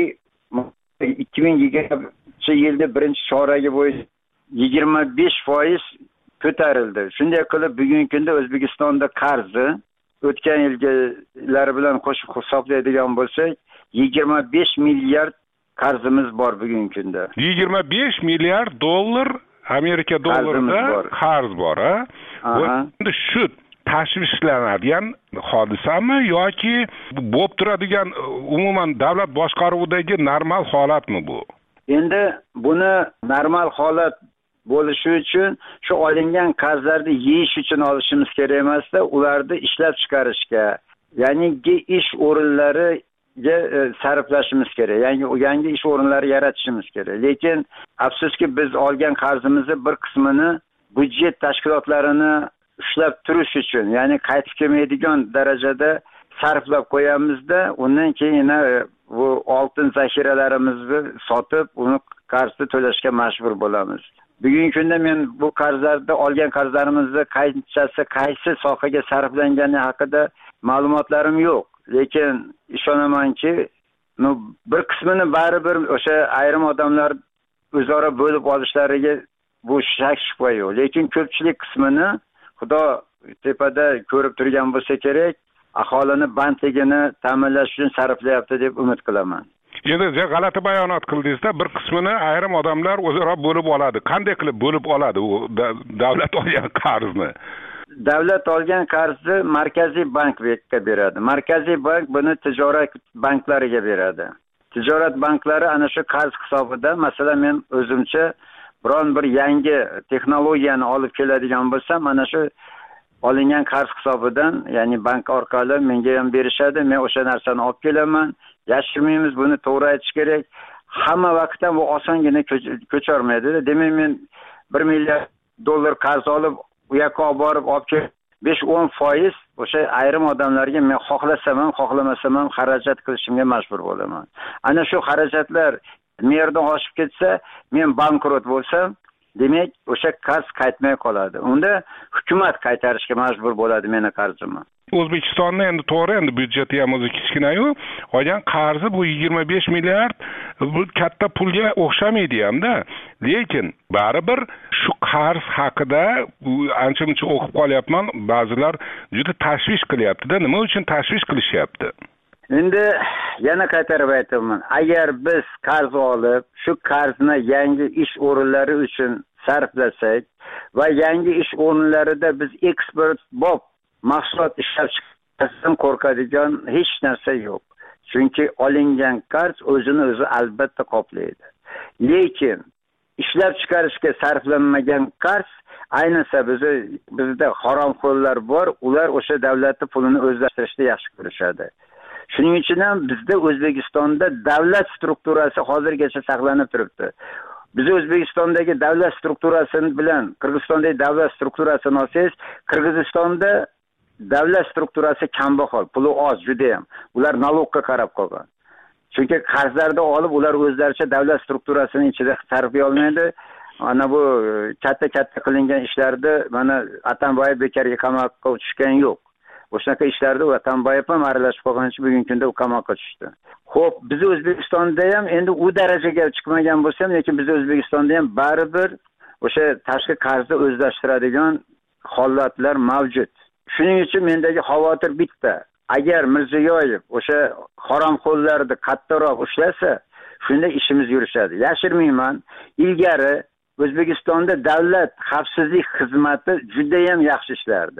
ikki ming yigirmanchi yilda birinchi choragi bo'yicha yigirma besh foiz ko'tarildi. Shunday qilib bugungi kunda O'zbekistonda qarzi o'tgan yilgilari bilan qo'shib hisoblaydigan bo'lsak, yigirma besh milliard qarzimiz bor bugungi kunda. yigirma besh milliard dollar Amerika dollarida qarz bor, ha? Endi shu tashvishlanadigan hodisami yoki bo'lib turadigan umuman davlat boshqaruvidagi normal holatmi bu? Endi buni normal holat bo'lishi uchun shu olingan qarzlarni yeyish uchun olishimiz kerak emasda, ularni ishlab chiqarishga, ya'ni ish o'rinlariga sarflashimiz kerak. Yangi yangi ish o'rinlari yaratishimiz kerak. Lekin afsuski biz olgan qarzimizni bir qismini budjet tashkilotlarini ushlab turish uchun, ya'ni qaytib kelmaydigan darajada sarflab qo'yamizda, undan keyin bu oltin zaxiralarimizni sotib, uni qarzni to'lashga majbur bo'lamiz. Bugungi kunda men bu qarzlarda olgan qarzlarimizni qanchasi qaysi sohaga sarflangani haqida ma'lumotlarim yo'q. Lekin ishonamanki, no bir qismini baribir o'sha ayrim odamlar o'zaro bo'lib olishlariga bu shak shubha yo'q. Lekin ko'pchilik qismini Xudo tepada ko'rib turgan bo'lsa kerak, aholini bandligini ta'minlash uchun sarflayapti deb umid qilaman. Endi g'alati bayonot qildingizda, bir qismini ayrim odamlar o'zaro bo'lib oladi. Qanday qilib bo'lib oladi u davlat olgan qarzni? Davlat olgan qarzni Markaziy bankga beradi. Markaziy bank buni tijorat banklariga beradi. Tijorat banklari ana shu qarz hisobidan, masalan, men o'zimcha biron bir yangi texnologiyani olib keladigan bo'lsam, mana shu olingan qarz hisobidan, ya'ni bank orqali menga ham berishadi. Men o'sha narsani olib kelaman. Yashirmaymiz, buni to'g'ri aytish kerak. Hamma vaqtda bu osongina ko'charmaydi. Demak, men bir milliard dollar qarz olib, u yoqqa olib borib, olib kelib besh o'n foiz o'sha ayrim odamlarga men xohlasam ham, xohlamasam ham xarajat qilishimga majbur bo'laman. Ana shu xarajatlar me'yordan oshib ketsa, men bankrot bo'lsam, demak, o'sha qarz qaytmay qoladi. Unda hukumat qaytarishga majbur bo'ladi meni qarzimni. O'zbekistonda endi to'g'ri, endi byudjeti ham o'zi kichkina-yu, olgan qarzi bu yigirma besh milliard, bu katta pulga o'xshamaydi hamda. Lekin baribir shu qarz haqida ancha-muncha o'qib qolyapman, ba'zilar juda tashvish qilyapti-da. Nima uchun tashvish qilishyapti? Endi yana qaytarib aytaman, agar biz qarz olib, shu qarzni yangi ish o'rinlari uchun sarflasak va yangi ish o'rinlarida biz eksport bob mahsulot ishlab chiqarishdan qo'rqadigan hech narsa yo'q. Chunki olingan qarz o'zini o'zi albatta qoplaydi. Lekin ishlab chiqarishga sarflanmagan qarz, ayniqsa bizi bizda haromxo'rlar bor, ular o'sha davlatning pulini o'zlashtirishni yaxshi ko'rishadi. Shuning uchun ham bizda O'zbekistonda davlat strukturasi hozirgacha saqlanib turibdi. Biz O'zbekistondagi davlat strukturasi bilan Qirg'izistondagi davlat strukturasini olsangiz, Qirg'izistonda davlat strukturasi kambag'al, puli oz juda ham. Ular nalogga qarab qolgan. Chunki qarzlarda olib, ular o'zlaricha davlat strukturasining ichida sarflay olmaydi. Ana bu katta-katta qilingan ishlarda mana Atambayev bekarga qamoqqa tushgan yo'q. O'shanaqa ishlarda Atambayev ham aralashib qolgan uchun bugungi kunda u qamoqqa tushdi. Xo'p, biz O'zbekistonda ham endi u darajaga chiqmagan bo'lsam, lekin biz O'zbekistonda ham baribir o'sha tashqi qarzni o'zlashtiradigan holatlar mavjud. Shuning uchun mendagi xavotir bitta. Agar Mirziyoyev o'sha haromxo'rlarni qattiqroq ushlasa, shunda ishimiz yurishadi. Yashirmayman, ilgari O'zbekistonda davlat xavfsizlik xizmati juda ham yaxshi ishlardi.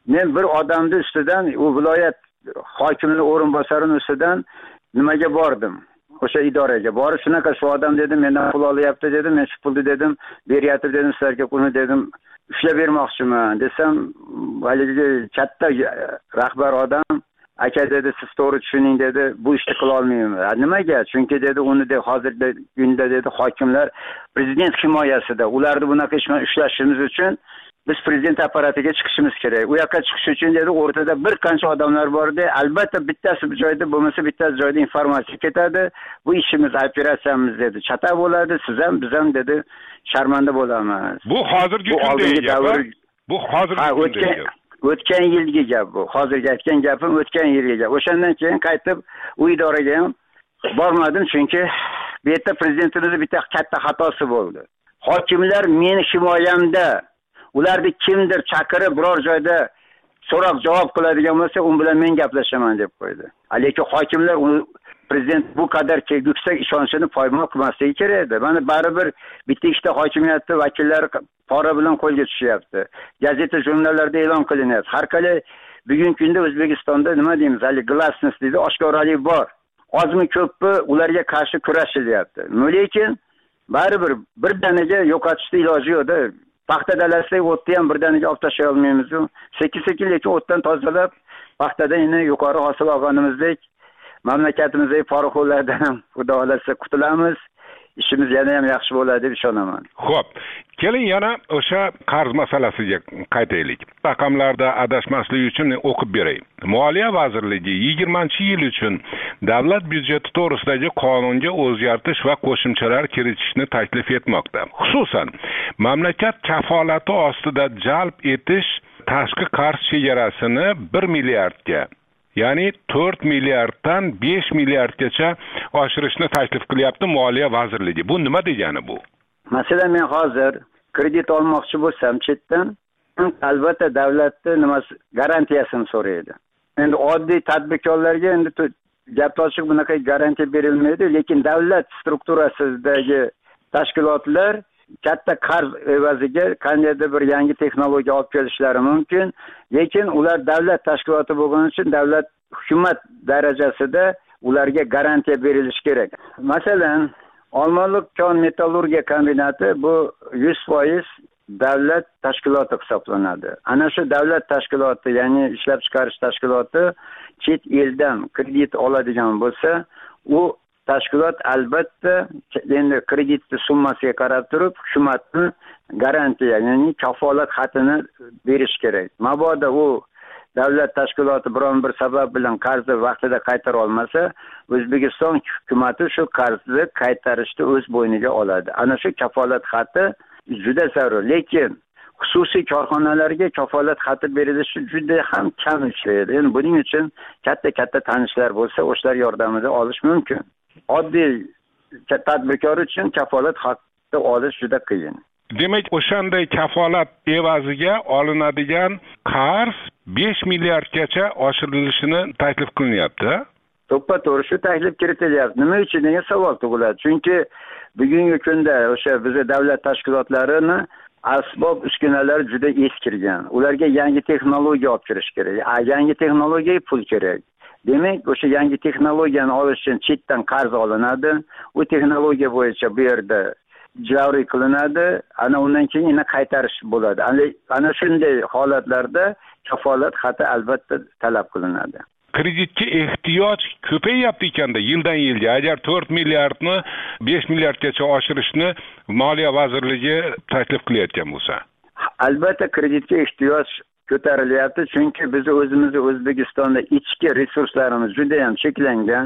men bir odamni ustidan, u viloyat hokimining o'rinbosarining ustidan nimaga bordim? O'sha idoraga borib, shunaqa shu odam dedim, mendan pul olyapti dedim, men shu pulni dedim, beryapti dedim, sizlarga uni dedim, ushlab bermoqchiman desam, haligi katta rahbar odam, aka dedi, siz to'g'ri tushuning dedi, bu ishni qila olmayman. Nimaga? Chunki dedi, uni de hozirgi kunda dedi, hokimlar prezident himoyasida, ularni bunaqa ish bilan ushlashimiz uchun biz prezident apparatiga chiqishimiz kerak. U yoqqa chiqish uchun dedi, o'rtada bir qancha odamlar bordi. Albatta bittasi bir joyda bo'lmasa, bittasi joyda informatsiya ketadi. Bu ishimiz, operatsiyamiz dedi, chata bo'ladi. Siz ham, biz ham dedi, sharmanda bo'lamiz. Bu hozirgi kundagi gap. Bu hozirgi kundagi gap. O'tgan yilgi gap bu. Hozirgi aytgan gapim o'tgan yilgi gap. O'shandan keyin qaytib u idoraga ham bormadim, chunki bu yerda prezidentimizning bitta katta xatosi bo'ldi. Hokimlar meni himoyamda, ularni kimdir chaqirib biror joyda so'roq javob qiladigan bo'lsa, u bilan men gaplashaman deb qo'ydi. Lekin hokimlar prezident bu qadar yuksak ishonchini poymol qilmasligi kerak edi. Mana baribir bitta ikkita hokimiyatning vakillari pora bilan qo'lga tushyapti. Gazeta, jurnallarda e'lon qilinyapti. Har qalay bugungi kunda O'zbekistonda nima deymiz, hali glassness deydi, oshkoralik bor. Ozmi ko'pmi ularga qarshi kurashilyapti. Lekin baribir bir danaga yo'qotishda iloji yo'q-da. Paxta dalasidagi o'tni ham birdaniga olib tashlay olmaymiz-ku. Sekin-sekin lekin o'tdan tozalab, paxtadan yana yuqori hosil olganimizdek mamlakatimizdagi poraxo'rlardan ham xudo xolasa qutulamiz. Ishimiz yana ham yaxshi bo'ladi deb ishonaman. Xo'p, keling yana o'sha qarz masalasiga qaytaylik. Raqamlarda adashmaslik uchun o'qib beray. Moliya vazirligi yigirmanchi yil uchun davlat byudjeti to'g'risidagi qonunga o'zgartish va qo'shimchalar kiritishni taklif etmoqda. Xususan, mamlakat kafolati ostida jalb etish tashqi qarz chegarasini bir milliardga, ya'ni to'rt milliarddan besh milliardgacha oshirishni taklif qilyapti Moliya vazirligi. Bu nima degani bu? Masalan, men hozir kredit olmoqchi bo'lsam chetdan, albatta davlatning nimasi garantiyasini so'raydi. Endi oddiy tadbirkorlarga endi gap ochiq bunaqa garantiya berilmaydi, lekin davlat strukturasidagi tashkilotlar katta qarz evaziga qandaydir bir yangi texnologiya olib kelishlari mumkin, lekin ular davlat tashkiloti bo'lgani uchun davlat hukumat darajasida ularga garantiya berilishi kerak. Masalan, Olmaliq kon metallurgiya kombinati bu yuz foiz davlat tashkiloti hisoblanadi. Ana shu davlat tashkiloti, ya'ni ishlab chiqarish tashkiloti chet eldan kredit oladigan bo'lsa, u tashkilot albatta endi kreditni summasiga qarab turib hukumatni garantiya, ya'ni kafolat xatini berish kerak. Mabodo u davlat tashkiloti biron bir sabab bilan qarzni vaqtida qaytara olmasa, O'zbekiston hukumatı shu qarzni qaytarishni o'z bo'yniga oladi. Ana shu kafolat xati juda zarur. Lekin xususiy korxonalarga kafolat xati berilishi juda ham kam ishlaydi. Endi buning uchun katta-katta tanishlar bo'lsa, o'shalar yordamida olish mumkin. Oddiy tadbirkor uchun kafolat haqi olish juda qiyin. Demak, o'shanday kafolat evaziga olinadigan qarz besh milliardgacha oshirilishini taklif qilinyapti. To'ppa-to'g'ri shu taklif kiritilyapti. Nima uchun degan savol tug'iladi. Chunki bugungi kunda o'sha bizning davlat tashkilotlarini asbob uskunalar juda eskirgan. Ularga yangi texnologiya olib kirish kerak. Yangi texnologiyaga pul kerak. Demak, o'sha yangi texnologiyani olish uchun chetdan qarz olinadi. U texnologiya bo'yicha bu yerda joriy qilinadi. Ana undan keyin yana qaytarish bo'ladi. Ana shunday holatlarda kafolat xati albatta talab qilinadi. Kreditga ehtiyoj ko'payyapti ekanda yildan yilga. Agar to'rt milliardni besh milliardgacha oshirishni Moliya vazirligi taklif qilayotgan bo'lsa, albatta kreditga ehtiyoj ko'tarilyapti, chunki biz o'zimizni O'zbekistonda ichki resurslarimiz juda ham cheklangan.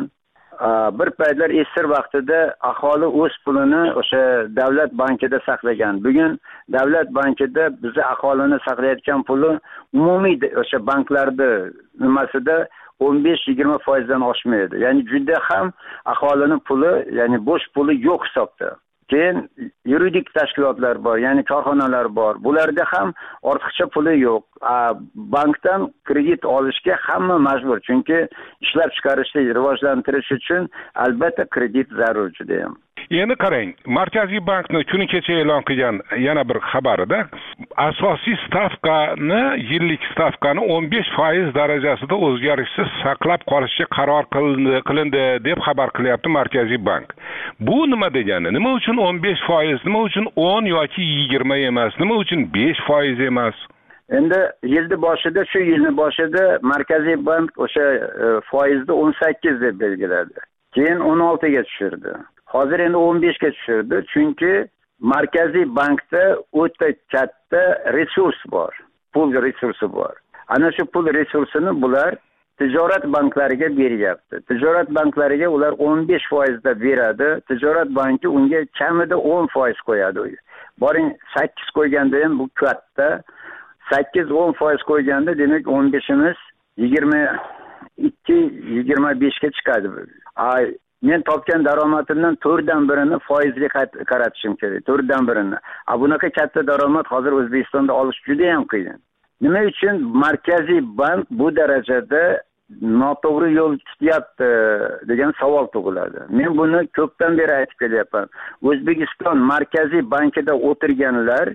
Bir paytlar esir vaqtida aholi o'z pulini o'sha davlat bankida saqlagan. Bugun davlat bankida biz aholini saqlayotgan puli umumiy o'sha banklarda nimasida o'n besh yigirma foizdan oshmaydi. Ya'ni juda ham aholining puli, ya'ni bo'sh puli yo'q hisobda. Keyin yuridik tashkilotlar bor, ya'ni korxonalar bor. Bularda ham ortiqcha puli yo'q. Bankdan kredit olishga hamma majbur, chunki ishlab chiqarishni rivojlantirish uchun albatta kredit zarur juda ham. Endi qarang, Markaziy bankni kuni kecha e'lon qilgan yana bir xabarida asosiy stavkani, yillik stavkani o'n besh foiz darajasida o'zgarishsiz saqlab qolishga qaror qilindi, qilindi deb xabar qilyapti Markaziy bank. Bu nima degani? Nima uchun o'n besh foiz, nima uchun o'n yoki yigirma emas, nima uchun besh foiz emas? Endi yilni boshida, shu yilni boshida Markaziy bank o'sha foizni o'n sakkiz deb belgiladi. Keyin o'n olti ga tushirdi. Hozir endi o'n besh ga tushirdi, chunki Markaziy bankda o'ta katta resurs bor, pul resursi bor. Ana shu pul resursini bular tijorat banklariga beryapti. Tijorat banklariga ular o'n besh foizda beradi. Tijorat banki unga kamida o'n foiz qo'yadi. Boring sakkiz qo'yganda ham bu katta. sakkiz o'n foiz qo'yganda demak o'n beshimiz yigirma ikki yigirma besh ga chiqadi. Ay, men topgan daromadimdan to'rtdan birini foizga qaratishim kerak. to'rtdan birini. A bunaqa katta daromad hozir O'zbekistonda olish juda ham qiyin. Nima uchun Markaziy bank bu darajada noto'g'ri yo'l tutyapti degan savol tug'iladi. Men buni ko'pdan beri aytib kelyapman. O'zbekiston Markaziy bankida o'tirganlar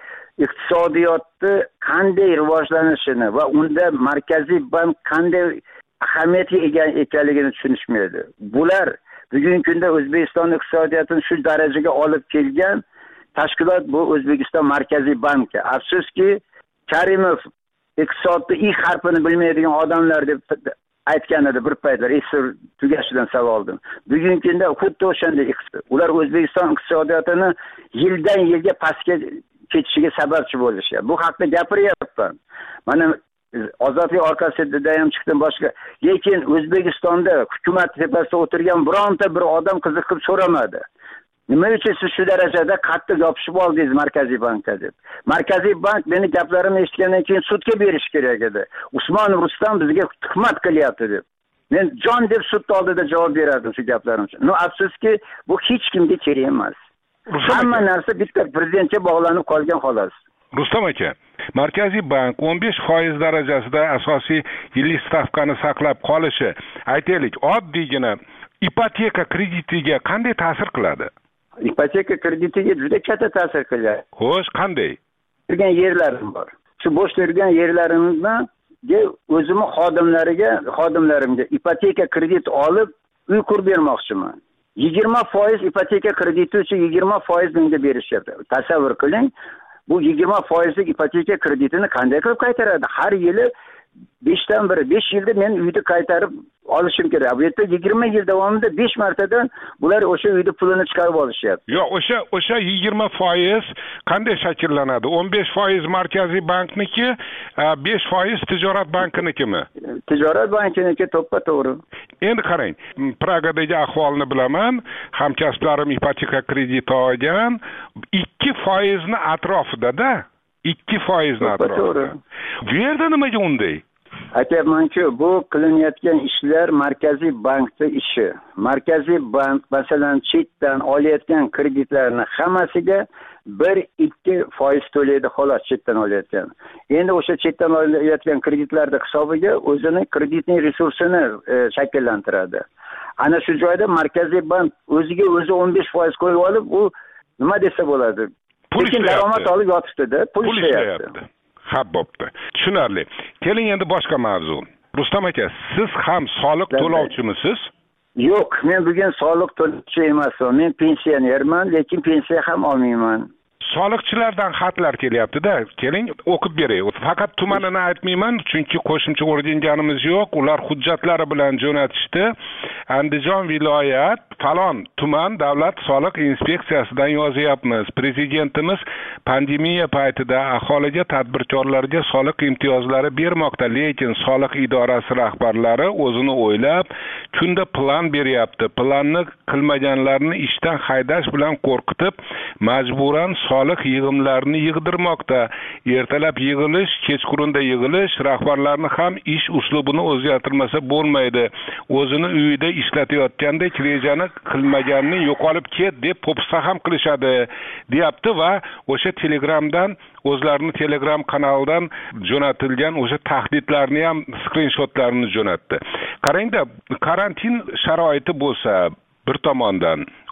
iqtisodiyotni qanday rivojlanishini va unda Markaziy bank qanday ahamiyatga ega ekanligini tushunishmaydi. Bular bugungi kunda O'zbekiston iqtisodiyotini shu darajaga olib kelgan tashkilot bu O'zbekiston Markaziy banki. Afsuski, Karimov iqtisodni ilk harfini bilmaydigan odamlar deb aytgan edi bir paytlar, esir tugashidan savoldim. Bugungi kunda xuddi o'shanday ular O'zbekiston iqtisodiyotini yildan yilga pastga ketishiga sababchi bo'lishyapti. Bu haqda gapiryapman. Mana Ozodlik orqasida ham chiqdim boshqa. Lekin O'zbekistonda hukumat tepasida o'tirgan bironta bir odam qiziqib so'ramadi. Nima uchun siz shu darajada qattiq yopishib oldingiz Markaziy bankka deb. Markaziy bank meni gaplarimni eshitgandan keyin sudga berish kerak edi. Usmonov Rustam bizga tuhmat qilyapti deb. Men jon deb sud oldida javob berardim shu gaplarim uchun. No, afsuski, bu hech kimga kerak emas. Hamma narsa bitta prezidentga bog'lanib qolgan xolos. Rustam aka, Markaziy bank o'n besh foiz darajasida asosiy yillik stavkani saqlab qolishi, aytaylik, oddiygina ipoteka kreditiga qanday ta'sir qiladi? Ipoteka kreditiga juda katta ta'sir qiladi. Xo'sh, qanday? Turgan yerlarim bor. Shu bo'sh turgan yerlarimni o'zimni xodimlariga, xodimlarimga ipoteka kredit olib uy qurib bermoqchiman. yigirma foiz ipoteka krediti uchun yigirma foiz menga berishyapti. Tasavvur qiling, bu yigirma foizlik ipoteka kreditini qanday qilib qaytaradi? Har yili beshdan biri, besh yilda men uyni qaytarib olishim kerak. Bu yerda yigirma yil davomida besh martadan bular o'sha uyni pulini chiqarib olishyapti. Yo'q, o'sha o'sha yigirma foiz qanday shakllanadi? o'n besh foiz Markaziy bankniki, besh foiz tijorat bankinikimi? Tijorat bankiniki to'ppa-to'g'ri. Endi qarang, Pragadagi ahvolni bilaman, hamkasblarim ipoteka krediti olgan, ikki foizni atrofida-da, ikki foizni atrofida. Bu yerda nimaga unday? Aytyapman-ku, bu qilinayotgan ishlar Markaziy bankning ishi. Markaziy bank masalan chetdan olayotgan kreditlarni hammasiga bir ikki foiz to'laydi xolos, chetdan olayotgan. Endi o'sha chetdan olayotgan kreditlarning hisobiga o'zining kreditning resursini e, shakllantiradi. Ana shu joyda Markaziy bank o'ziga o'zi o'n besh foiz qo'yib olib, u nima desa bo'ladi? Lekin daromad olib yotibdi-da, pul ishlayapti. Ha, bo'pti. Tushunarli. Keling endi boshqa mavzu. Rustam aka, siz ham soliq to'lovchimisiz? Yo'q, men bugun soliq to'lovchi emasman. Men pensionerman, lekin pensiya ham olmayman. Soliqchilardan xatlar kelyapti-da. Keling, o'qib beray. Faqat tumanini aytmayman, chunki qo'shimcha o'rganganimiz yo'q. Ular hujjatlari bilan jo'natishdi. Andijon viloyat falon tuman davlat soliq inspeksiyasidan yozyapmiz. Prezidentimiz pandemiya paytida aholiga, tadbirkorlarga soliq imtiyozlari bermoqda, lekin soliq idorasi rahbarlari o'zini o'ylab, kunda plan beryapti. Planni qilmaganlarni ishdan haydash bilan qo'rqitib, majburan soliq yig'imlarini yig'dirmoqda. Ertalab yig'ilish, kechqurunda yig'ilish, rahbarlarni ham ish uslubini o'zgartirmasa bo'lmaydi. O'zini uyida ishlatayotgandek rejani qilmaganni yo'qolib ket deb po'pisa ham qilishadi, deyapti va o'sha Telegramdan, o'zlarining Telegram kanalidan jo'natilgan o'sha tahdidlarni ham skrinshotlarini jo'natdi. Qarangda, karantin sharoiti bo'lsa bir tomondan,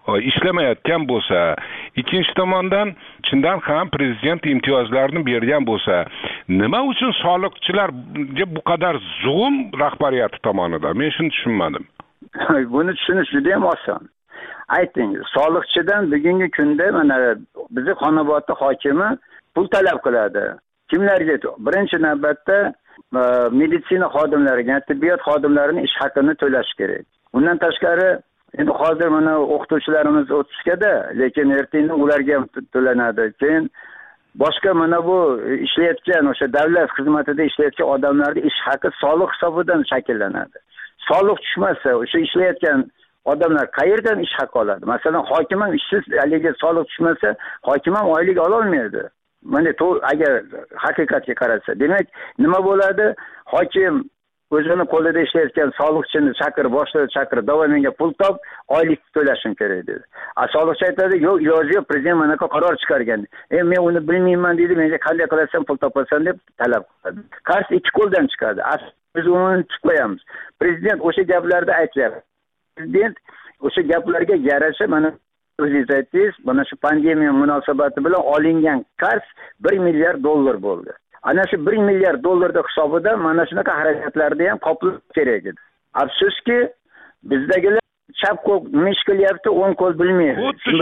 ishlamayotgan bo'lsa, ikkinchi tomondan chindan ham prezident imtiyozlarini bergan bo'lsa, nima uchun soliqchilarga bu qadar zulm rahbariyati tomonidan? Men shuni tushunmadim. Buni tushunish juda ham oson. Ayting, soliqchidan bugungi kunda mana bizning Xonobodda hokimi pul talab qiladi. Kimlarga? Birinchi navbatda meditsina xodimlariga, tibbiyot xodimlarining ish haqini to'lash kerak. Undan tashqari, endi hozir mana o'qituvchilarimiz o'tishgada, lekin ertaga ularga ham to'lanadi. Keyin boshqa mana bu ishlayotgan o'sha davlat xizmatida ishlayotgan odamlarning ish haqi soliq hisobidan shakllanadi. Soliq tushmasa, o'sha ishlayotgan odamlar qayerdan ish haqi oladi? Masalan, hokim ham ishsiz, aliga soliq tushmasa, hokim ham oylik ola olmaydi. Mana to agar haqiqatga qarasa, demak, nima bo'ladi? Hokim o'zini qo'lida ishlayotgan soliqchini chaqirib, boshlig'i chaqirib, "Davay menga pul top, oylik to'lashim kerak" dedi. A soliqchi aytadi, "Yo'q, iloji yo'q, prezident mana bu qaror chiqargan. E men uni bilmayman" dedi, "Menga qanday qilasan pul topasan" deb talab qiladi. Qarz ikki qo'ldan chiqadi. Biz uni tutmaymiz. Prezident o'sha gaplarda aytyapti. Prezident o'sha gaplarga yarasha mana o'zingiz aytdingiz, mana shu pandemiya munosabati bilan olingan qarz bir milliard dollar bo'ldi. Ana shu bir milliard dollarning hisobidan mana shunaqa harakatlarni ham qoplash kerak edi. Afsuski, bizdagilar chap qo'l nima ish qilyapti, o'ng qo'l bilmaydi.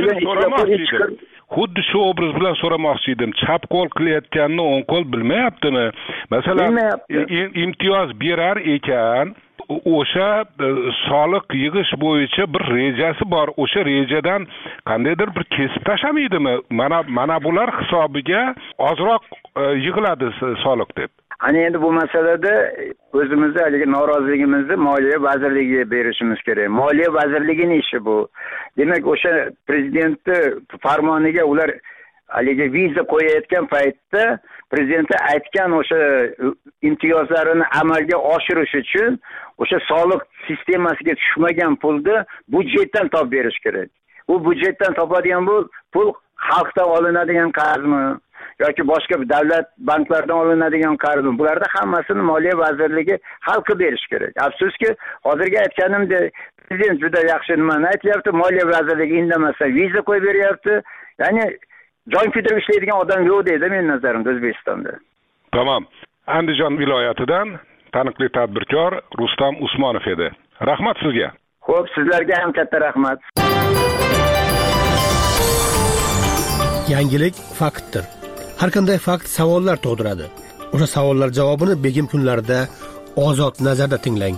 Xuddi shu obraz bilan so'ramoqchi edim. Chap qo'l qilayotganini o'ng qo'l bilmayaptimi? Masalan, imtiyoz berar ekan, o'sha soliq yig'ish bo'yicha bir rejasi bor. O'sha rejadan qandaydir bir kesib tashlamaydimi? Mana mana bular hisobiga ozroq yig'iladi soliq deb. Ana endi bu masalada o'zimizni haligi noroziligimizni Moliya vazirligiga berishimiz kerak. Moliya vazirligining ishi bu. Demak, o'sha prezidentni farmoniga ular haligi viza qo'yayotgan paytda prezident aytgan o'sha imtiyozlarini amalga oshirish uchun o'sha soliq sistemasiga tushmagan pulni budjetdan topib berish kerak. Bu budjetdan topadigan bu pul xalqdan olinadigan qarzmi yoki boshqa davlat banklardan olinadigan qarzmi? Bularda hammasini Moliya vazirligi hal qilib berish kerak. Afsuski, hozirgi aytganimdek, prezident juda yaxshi nimani aytyapti, Moliya vazirligi indamasdan viza qo'yib beryapti. Ya'ni jon kuydirib ishlaydigan odam yo'q deydi men nazarimda O'zbekistonda. Tamam. Andijon viloyatidan taniqli tadbirkor Rustam Usmonov edi. Rahmat sizga. Xo'p, sizlarga ham katta rahmat. Yangilik faktdir. Har qanday fakt savollar tug'diradi. O'sha savollar javobini begim kunlarida Ozod nazarda tinglang.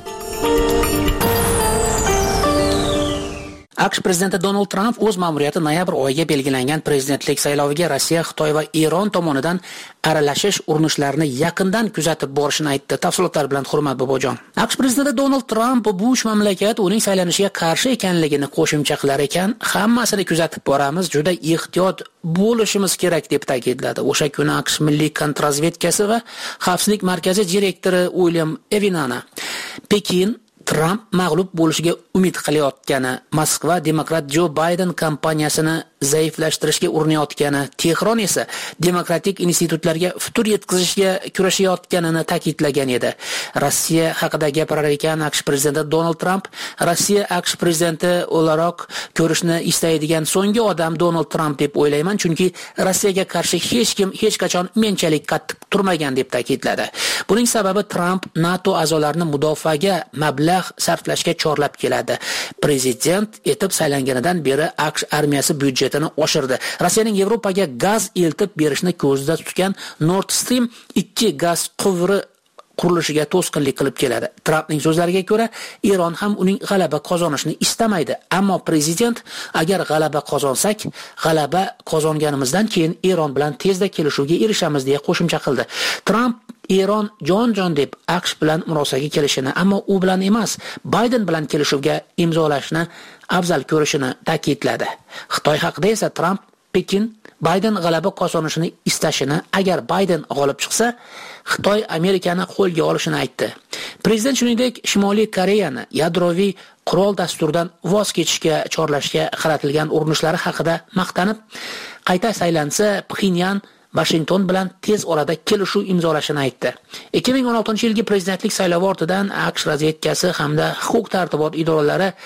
AQSh prezidenti Donald Tramp o'z ma'muriyati noyabr oyiga belgilangan prezidentlik sayloviga Rossiya, Xitoy va Eron tomonidan aralashish urinishlarini yaqindan kuzatib borishini aytdi. Tafsilotlar bilan Hurmat Bobojon. AQSh prezidenti Donald Tramp bu uch mamlakat uning saylanishiga qarshi ekanligini qo'shimcha qilar ekan, hammasini kuzatib boramiz, juda ehtiyot bo'lishimiz kerak deb ta'kidladi. O'sha kuni AQSh Milliy kontrrazvedkasi va xavfsizlik markazi direktori William Evinana Pekin Tramp mag'lub bo'lishiga umid qilayotgani, Moskva demokrat Jo Bayden kampaniyasini zaiflashtirishga urinayotgani, Tehron esa demokratik institutlarga futur yetkazishga kurashayotganini ta'kidlagan edi. Rossiya haqida gapirar ekan AQSh prezidenti Donald Tramp, Rossiya AQSh prezidenti o'laroq ko'rishni istaydigan so'nggi odam Donald Tramp deb o'ylayman, chunki Rossiyaga qarshi hech kim hech qachon menchalik qattiq turmagan deb ta'kidladi. Buning sababi Tramp NATO a'zolarini mudofaaga mablag' sarflashga chorlab keladi. Prezident etib saylanganidan beri AQSh armiyasi byudjetini oshirdi. Rossiyaning Yevropaga gaz eltib berishni ko'zda tutgan Nord Stream ikki gaz quvuri qurilishiga to'sqinlik qilib keladi. Trampning so'zlariga ko'ra, Eron ham uning g'alaba qozonishini istamaydi. Ammo prezident agar g'alaba qozonsak, g'alaba qozonganimizdan keyin Eron bilan tezda kelishuvga erishamiz deya qo'shimcha qildi. Tramp Eron jon-jon deb AQSh bilan murosaga kelishini, ammo u bilan emas, Bayden bilan kelishuvga imzolashni afzal ko'rishini ta'kidladi. Xitoy haqida esa Tramp Pekin Bayden g'alaba qozonishini istashini, agar Bayden g'olib chiqsa, Xitoy Amerikani qo'lga olishini aytdi. Prezident shuningdek Shimoliy Koreyani yadroviy qurol dasturidan voz kechishga chorlashga qaratilgan urinishlari haqida maqtanib, qayta saylansa Pxenyan Washington bilan tez orada kelishuv imzolashini aytdi. ikki ming o'n oltinchi yilgi prezidentlik saylovi ortidan AQSh razvedkasi hamda huquq tartibot idoralari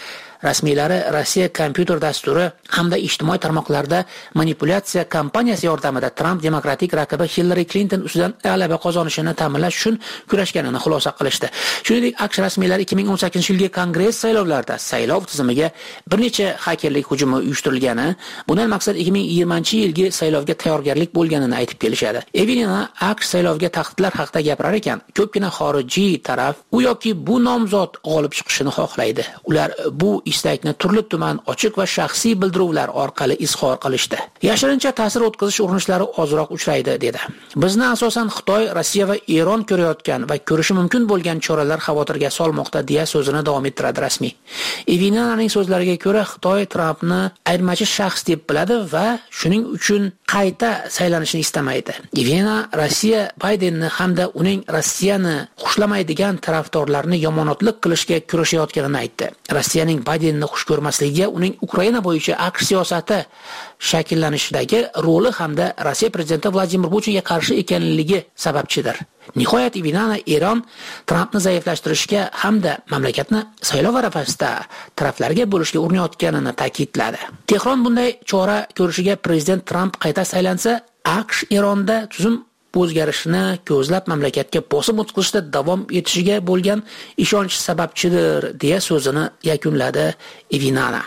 rasmiylari Rossiya kompyuter dasturi hamda ijtimoiy tarmoqlarda manipulyatsiya kampaniyasi yordamida Trump demokratik raqibi Hillary Clinton ustidan g'alaba qozonishini ta'minlash uchun kurashganini xulosa qilishdi. Shuningdek, AQSh rasmiylari ikki ming o'n sakkizinchi yilgi Kongress saylovlarida saylov tizimiga bir necha hakerlik hujumi uyushtirilgani, bundan maqsad ikki ming yigirmanchi yilgi saylovga tayyorgarlik bo'lganini aytib kelishadi. Evinina AQSh saylovga tahdidlar haqida gapirar ekan, ko'pgina xorijiy taraf u yoki bu nomzod g'olib chiqishini xohlaydi. Ular bu istakni turli-tuman ochiq va shaxsiy bildiruvlar orqali izhor qilishdi. Yashirincha ta'sir o'tkazish urinishlari ozroq uchraydi dedi. Bizni asosan Xitoy, Rossiya va Eron ko'rayotgan va ko'rishi mumkin bo'lgan choralar xavotirga solmoqda deya so'zini davom ettiradi rasmiy. Evininaning so'zlariga ko'ra, Xitoy Trampni ayirmachi shaxs deb biladi va shuning uchun qayta saylanishni istamaydi. Evinina Rossiya Baydenni hamda uning Rossiyani xushlamaydigan tarafdorlarni yomonotlik qilishga kurashayotganini aytdi. Rossiyaning Baydenni xush ko'rmasligiga uning Ukraina bo'yicha AQSh siyosati shakllanishidagi roli hamda Rossiya prezidenti Vladimir Putinga qarshi ekanligi sababchidir. Nihoyat Evinina Eron Trampni zaiflashtirishga hamda mamlakatni saylov arafasida taraflarga bo'lishga urinayotganini ta'kidladi. Tehron bunday chora ko'rishiga prezident Tramp qayta saylansa, AQSh Eronda tuzum o'zgarishini ko'zlab mamlakatga bosim o'tkazishda davom etishiga bo'lgan ishonch sababchidir deya so'zini yakunladi Evinina.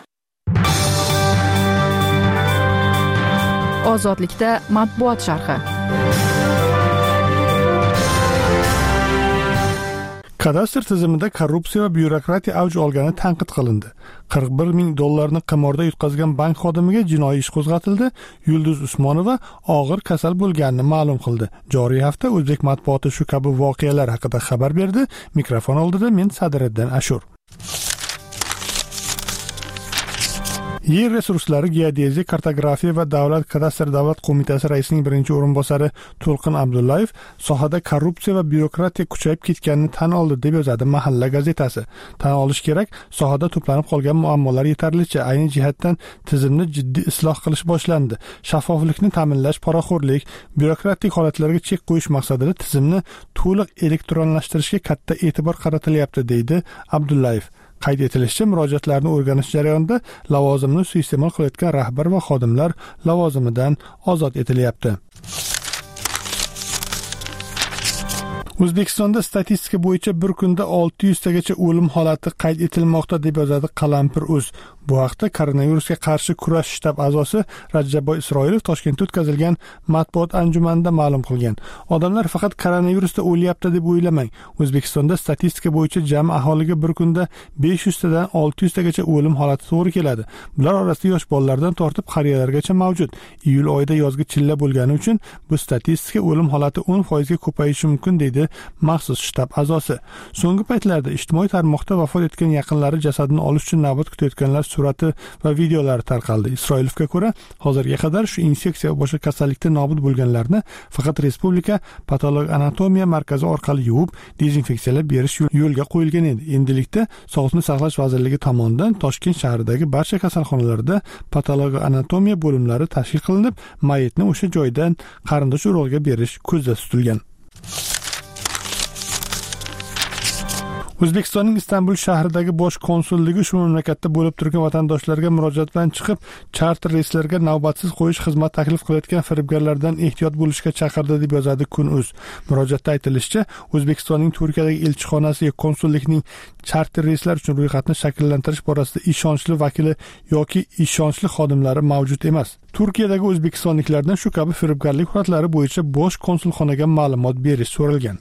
Ozodlikda matbuot sharhi. Kadastr tizimida korrupsiya va byurokratiya avj olgani tanqid qilindi. qirq bir ming dollarni qimorda yutqazgan bank xodimiga jinoiy ish qo'zg'atildi. Yulduz Usmonova og'ir kasal bo'lganini ma'lum qildi. Joriy hafta o'zbek matbuoti shu kabi voqealar haqida xabar berdi. Mikrofon oldida men Sadiriddin Ashur. Yer resurslari, geodeziya, kartografiya va davlat kadastr davlat qo'mitasi raisining birinchi o'rinbosari To'lqin Abdullayev sohada korrupsiya va byurokratiya kuchayib ketganini tan oldi deb yozadi Mahalla gazetasi. Tan olish kerak, sohada to'planib qolgan muammolar yetarlicha. Ayni jihatdan tizimni jiddiy isloh qilish boshlandi. Shaffoflikni ta'minlash, poraxo'rlik, byurokratik holatlarga chek qo'yish maqsadida tizimni to'liq elektronlashtirishga katta e'tibor qaratilyapti, deydi Abdullayev. Qayd etilishicha, murojaatlarni o'rganish jarayonida lavozimni suiiste'mol qilayotgan rahbar va xodimlar lavozimidan ozod etilyapti. O'zbekistonda statistika bo'yicha bir kunda olti yuz tagacha o'lim holati qayd etilmoqda deb yozadi Qalampir.uz. Bu haqda koronavirusga qarshi kurash shtab a'zosi Rajabboy Isroilov Toshkentda o'tkazilgan matbuot anjumanida ma'lum qilgan. Odamlar faqat koronavirusda o'lyapti deb o'ylamang. O'zbekistonda statistika bo'yicha jami aholiga bir kunda besh yuz tadan olti yuz tagacha o'lim holati to'g'ri keladi. Bular orasida yosh bolalardan tortib qariyalargacha mavjud. Iyul oyida yozgi chilla bo'lgani uchun bu statistika o'lim holati o'n foiz ga ko'payishi mumkin, deydi maxsus shtab a'zosi. So'nggi paytlarda ijtimoiy tarmoqda vafot etgan yaqinlari jasadini olish uchun navbat kutayotganlar surati va videolari tarqaldi. Isroilovga ko'ra, hozirga qadar shu infeksiya va boshqa kasallikda nobud bo'lganlarni faqat Respublika patolog anatomiya markazi orqali yuvib, dezinfeksiyalab berish yo'lga qo'yilgan edi. Endilikda Sog'liqni saqlash vazirligi tomonidan Toshkent shahridagi barcha kasalxonalarda patolog anatomiya bo'limlari tashkil qilinib, mayitni o'sha joydan qarindosh urug'iga berish ko'zda tutilgan. O'zbekistonning Istanbul shahridagi bosh konsulligi shu mamlakatda bo'lib turgan vatandoshlarga murojaat bilan chiqib, charter reyslarga navbatsiz qo'yish xizmat taklif qilayotgan firibgarlardan ehtiyot bo'lishga chaqirdi deb yozadi Kun.uz. Murojaatda aytilishicha, O'zbekistonning Turkiyadagi elchixonasi konsullikning charter reyslar uchun ro'yxatni shakllantirish borasida ishonchli vakili yoki ishonchli xodimlari mavjud emas. Turkiyadagi o'zbekistonliklardan shu kabi firibgarlik holatlari bo'yicha bosh konsulxonaga ma'lumot berish so'ralgan.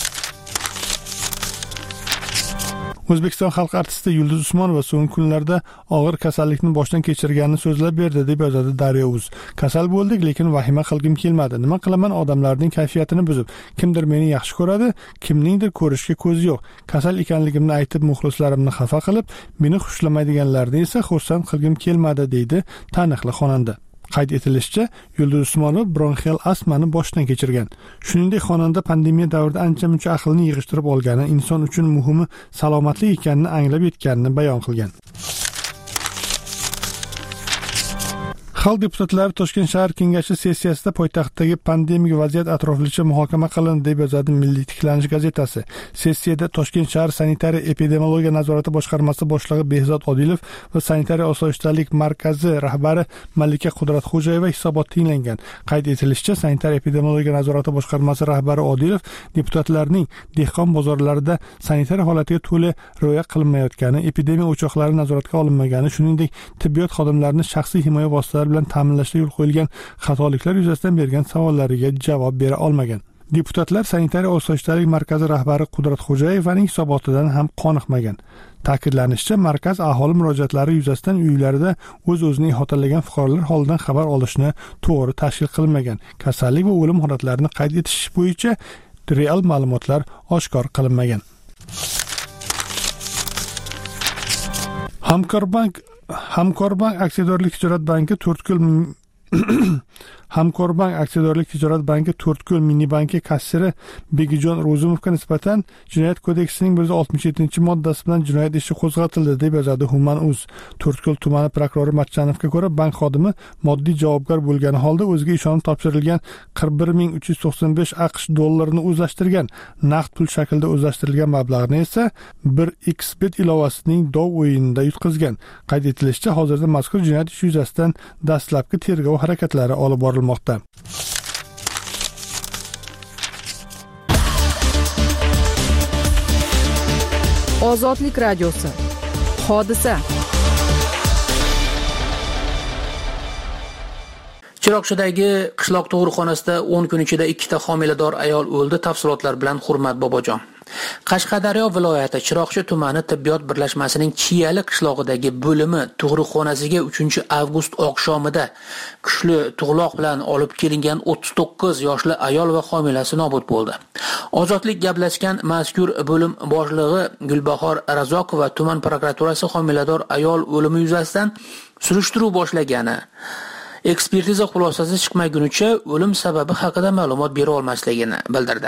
O'zbekiston xalq artisti Yulduz Usmonova so'nggi kunlarda og'ir kasallikni boshdan kechirganini so'zlab berdi deb yozadi Daryo.uz. Kasal bo'ldik, lekin vahima qilgim kelmadi. Nima qilaman, odamlarning kayfiyatini buzib. Kimdir meni yaxshi ko'radi, kimningdir ko'rishga ko'zi yo'q. Kasal ekanligimni aytib, muxlislarimni xafa qilib, meni xushlamaydiganlarni esa xursand qilgim kelmadi, deydi taniqli xonanda. Qayd etilishicha, Yulduz Usmonova bronxial astmani boshdan kechirgan. Shuningdek, xonanda pandemiya davrida ancha-muncha aqlni yig'ishtirib olgani, inson uchun muhimi salomatlik ekanini anglab yetganini bayon qilgan. Xalq deputatlari Toshkent shahar kengashi sessiyasida poytaxtdagi pandemik vaziyat atroflicha muhokama qilindi deb yozadi Milliy tiklanish gazetasi. Sessiyada Toshkent shahar sanitariya epidemiologiya nazorati boshqarmasi boshlig'i Behzod Odilov va sanitariya osoyishtalik markazi rahbari Malika Qudratxo'jayeva hisobot tinglangan. Qayd etilishicha, sanitariya epidemiologiya nazorati boshqarmasi rahbari Odilov deputatlarning dehqon bozorlarida sanitariya holatiga to'la rioya qilinmayotgani, epidemiya o'choqlari nazoratga olinmagani, shuningdek tibbiyot xodimlarining shaxsiy himoya vositalari bilan ta'minlashda yo'l qo'yilgan xatoliklar yuzasidan bergan savollariga javob bera olmagan. Deputatlar sanitariya osoyishtalik markazi rahbari Qudratxo'jayevaning hisobotidan ham qoniqmagan. Ta'kidlanishicha, markaz aholi murojaatlari yuzasidan uylarida o'z-o'zini ihotalagan fuqarolar holidan xabar olishni to'g'ri tashkil qilmagan. Kasallik va o'lim holatlarini qayd etish bo'yicha real ma'lumotlar oshkor qilinmagan. Hamkorbank Hamkorbank aksiyadorlik tijorat banki To'rtko'l Hamkorbank aksiyadorlik tijorat banki To'rtko'l mini banki kassiri Begijon Ro'zimovga nisbatan Jinoyat kodeksining bir yuz oltmish yettinchi moddasi bilan jinoyat ishi qo'zg'atildi deb yozadi Human.uz. To'rtko'l tumani prokurori Matchanovga ko'ra, bank xodimi moddiy javobgar bo'lgani holda o'ziga ishonib topshirilgan qirq bir ming uch yuz to'qson besh AQSh dollarini o'zlashtirgan. Naqd pul shaklida o'zlashtirilgan mablag'ni esa bir x bet ilovasining dov o'yinida yutqizgan. Qayd etilishicha, hozirda mazkur jinoyat ishi yuzasidan dastlabki tergov harakatlari olib borilmoqda. Ozodlik radiosi. Hodisa. Chiroqchidagi qishloq tug'ruqxonasida o'n kun ichida ikkita homilador ayol o'ldi. Tafsilotlar bilan Hurmat Bobojon. Qashqadaryo viloyati Chiroqchi tumani tibbiyot birlashmasining Chiyali qishlog'idagi bo'limi tug'ruqxonasiga uchinchi avgust oqshomida kuchli tug'loq bilan olib kelingan o'ttiz to'qqiz yoshli ayol va homilasi nobud bo'ldi. Ozodlik gaplashgan mazkur bo'lim boshlig'i Gulbahor Razokova tuman prokuraturasi homilador ayol o'limi yuzasidan surishtiruv boshlagani, ekspertiza xulosasi chiqmagunicha o'lim sababi haqida ma'lumot bera olmasligini bildirdi.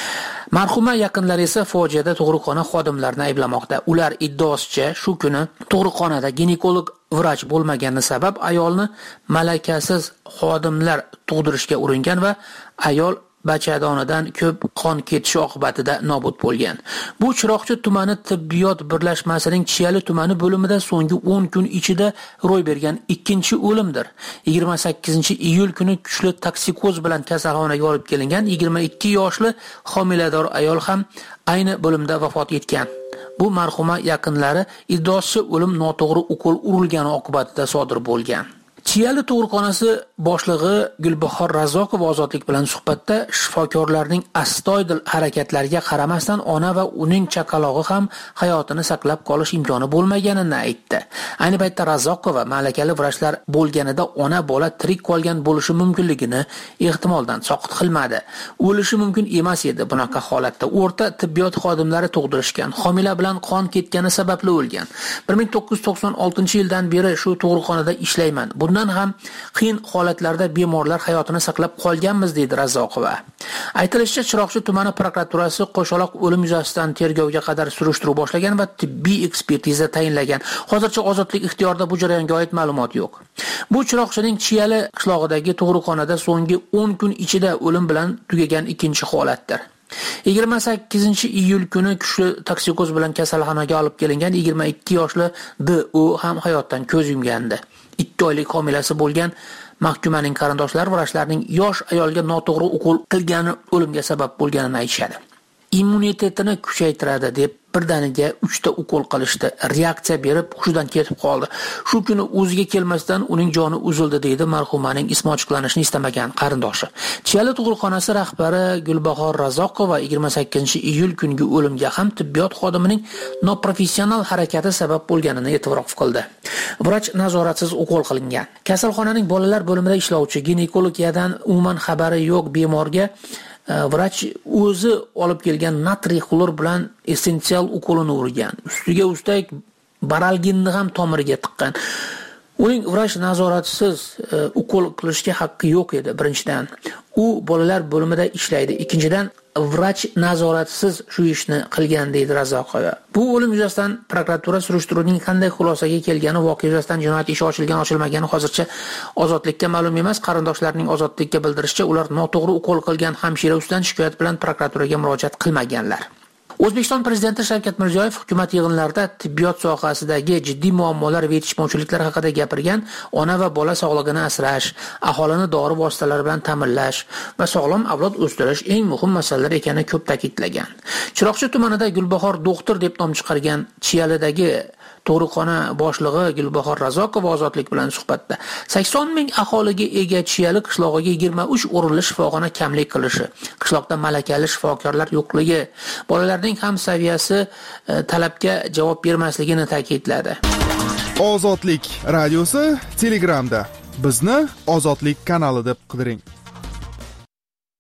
Marhuma yaqinlari esa fojiada tug'ruqxona xodimlarini ayblamoqda. Ular iddaosicha shu kuni tug'ruqxonada ginekolog vrach bo'lmagani sabab ayolni malakasiz xodimlar tug'dirishga uringan va ayol bachadonidan ko'p qon ketishi oqibatida nobud bo'lgan. Bu Chiroqchi tumani tibbiyot birlashmasining Chiyali tumani bo'limida so'nggi o'n kun ichida ro'y bergan ikkinchi o'limdir. yigirma sakkizinchi iyul kuni kuchli toksikoz bilan kasalxonaga olib kelingan yigirma ikki yoshli homilador ayol ham ayni bo'limda vafot etgan. Bu marhuma yaqinlari iddaosicha o'lim noto'g'ri ukol urilgani oqibatida sodir bo'lgan. Chiyali tug'ruqxonasi boshlig'i Gulbahor Razokova ozodlik bilan suhbatda shifokorlarning astoydil harakatlariga qaramasdan ona va uning chaqalog'i ham hayotini saqlab qolish imkoni bo'lmaganini aytdi. Ayni paytda Razokova malakali vrachlar bo'lganida ona bola tirik qolgan bo'lishi mumkinligini ehtimoldan soqit qilmadi. O'lishi mumkin emas edi bunaqa holatda. O'rta tibbiyot xodimlari tug'dirishgan, homila bilan qon ketgani sababli o'lgan. bir ming to'qqiz yuz to'qson oltinchi yildan beri shu tug'ruqxonada ishlayman. Bundan ham qiyin holatlarda bemorlar hayotini saqlab qolganmiz deydi Razokova. Aytilishicha, Chiroqchi tumani prokuraturasi qo'shaloq o'lim yuzasidan tergovga qadar surishtiruv boshlagan va tibbiy ekspertiza tayinlagan. Hozircha ozodlik ixtiyorida bu jarayonga oid ma'lumot yo'q. Bu Chiroqchining Chiyali qishlog'idagi tug'ruqxonada so'nggi o'n kun ichida o'lim bilan tugagan ikkinchi holatdir. yigirma sakkizinchi iyul kuni kuchli toksikoz bilan kasalxonaga olib kelingan yigirma ikki yoshli D O ham hayotdan ko'z yumgandi. ikki oylik homilasi bo'lgan mahkumaning qarindoshlari vrachlarning yosh ayolga noto'g'ri ukol qilgani o'limga sabab bo'lganini aytishadi. Immunitetini kuchaytiradi deb birdaniga uchta ukol qilishdi. Reaksiya berib hushidan ketib qoldi. Shu kuni o'ziga kelmasdan uning joni uzildi deydi marhumaning ismi ochiqlanishini istamagan qarindoshi. Chiyali tug'ruqxonasi rahbari Gulbahor Razokova yigirma sakkizinchi iyul kungi o'limga ham tibbiyot xodimining noprofessional harakati sabab bo'lganini e'tirof qildi. Vrach nazoratsiz ukol qilingan. Kasalxonaning bolalar bo'limida ishlovchi ginekologiyadan umuman xabari yo'q bemorga vrach o'zi olib kelgan natriy xlor bilan essensial ukolini urgan. Ustiga ustak baralginni ham tomiriga tiqqan. Uning vrach nazoratisiz ukol qilishga haqqi yo'q edi birinchidan. U bolalar bo'limida ishlaydi. Ikkinchidan vrach nazoratisiz shu ishni qilgan deydi Razzoqova. Bu o'lim yuzasidan prokuratura surishtiruvining qanday xulosaga kelgani, voqea yuzasidan jinoyat ishi ochilgan ochilmagani hozircha ozodlikka ma'lum emas. Qarindoshlarining ozodlikka bildirishicha, ular noto'g'ri ukol qilgan hamshira ustidan shikoyat bilan prokuraturaga murojaat qilmaganlar. O'zbekiston Prezidenti Shavkat Mirziyoyev hukumat yig'inlarida tibbiyot sohasidagi jiddiy muammolar va yetishmovchiliklar haqida gapirgan. Ona va bola sog'lig'ini asrash, aholini dori vositalari bilan ta'minlash va sog'lom avlod o'stirish eng muhim masalalar ekanini ko'p ta'kidlagan. Chiroqchi tumanida Gulbahor doktor deb nom chiqargan Chiyalidagi tug'ruqxona boshlig'i Gulbahor Razzoqova ozodlik bilan suhbatda sakson ming aholiga ega Chiyali qishlog'iga yigirma uch o'rinli shifoxona kamlik qilishi, qishloqda malakali shifokorlar yo'qligi, bolalarning ham saviyasi talabga javob bermasligini ta'kidladi. Ozodlik radiosi Telegramda. Bizni Ozodlik kanali deb qidiring.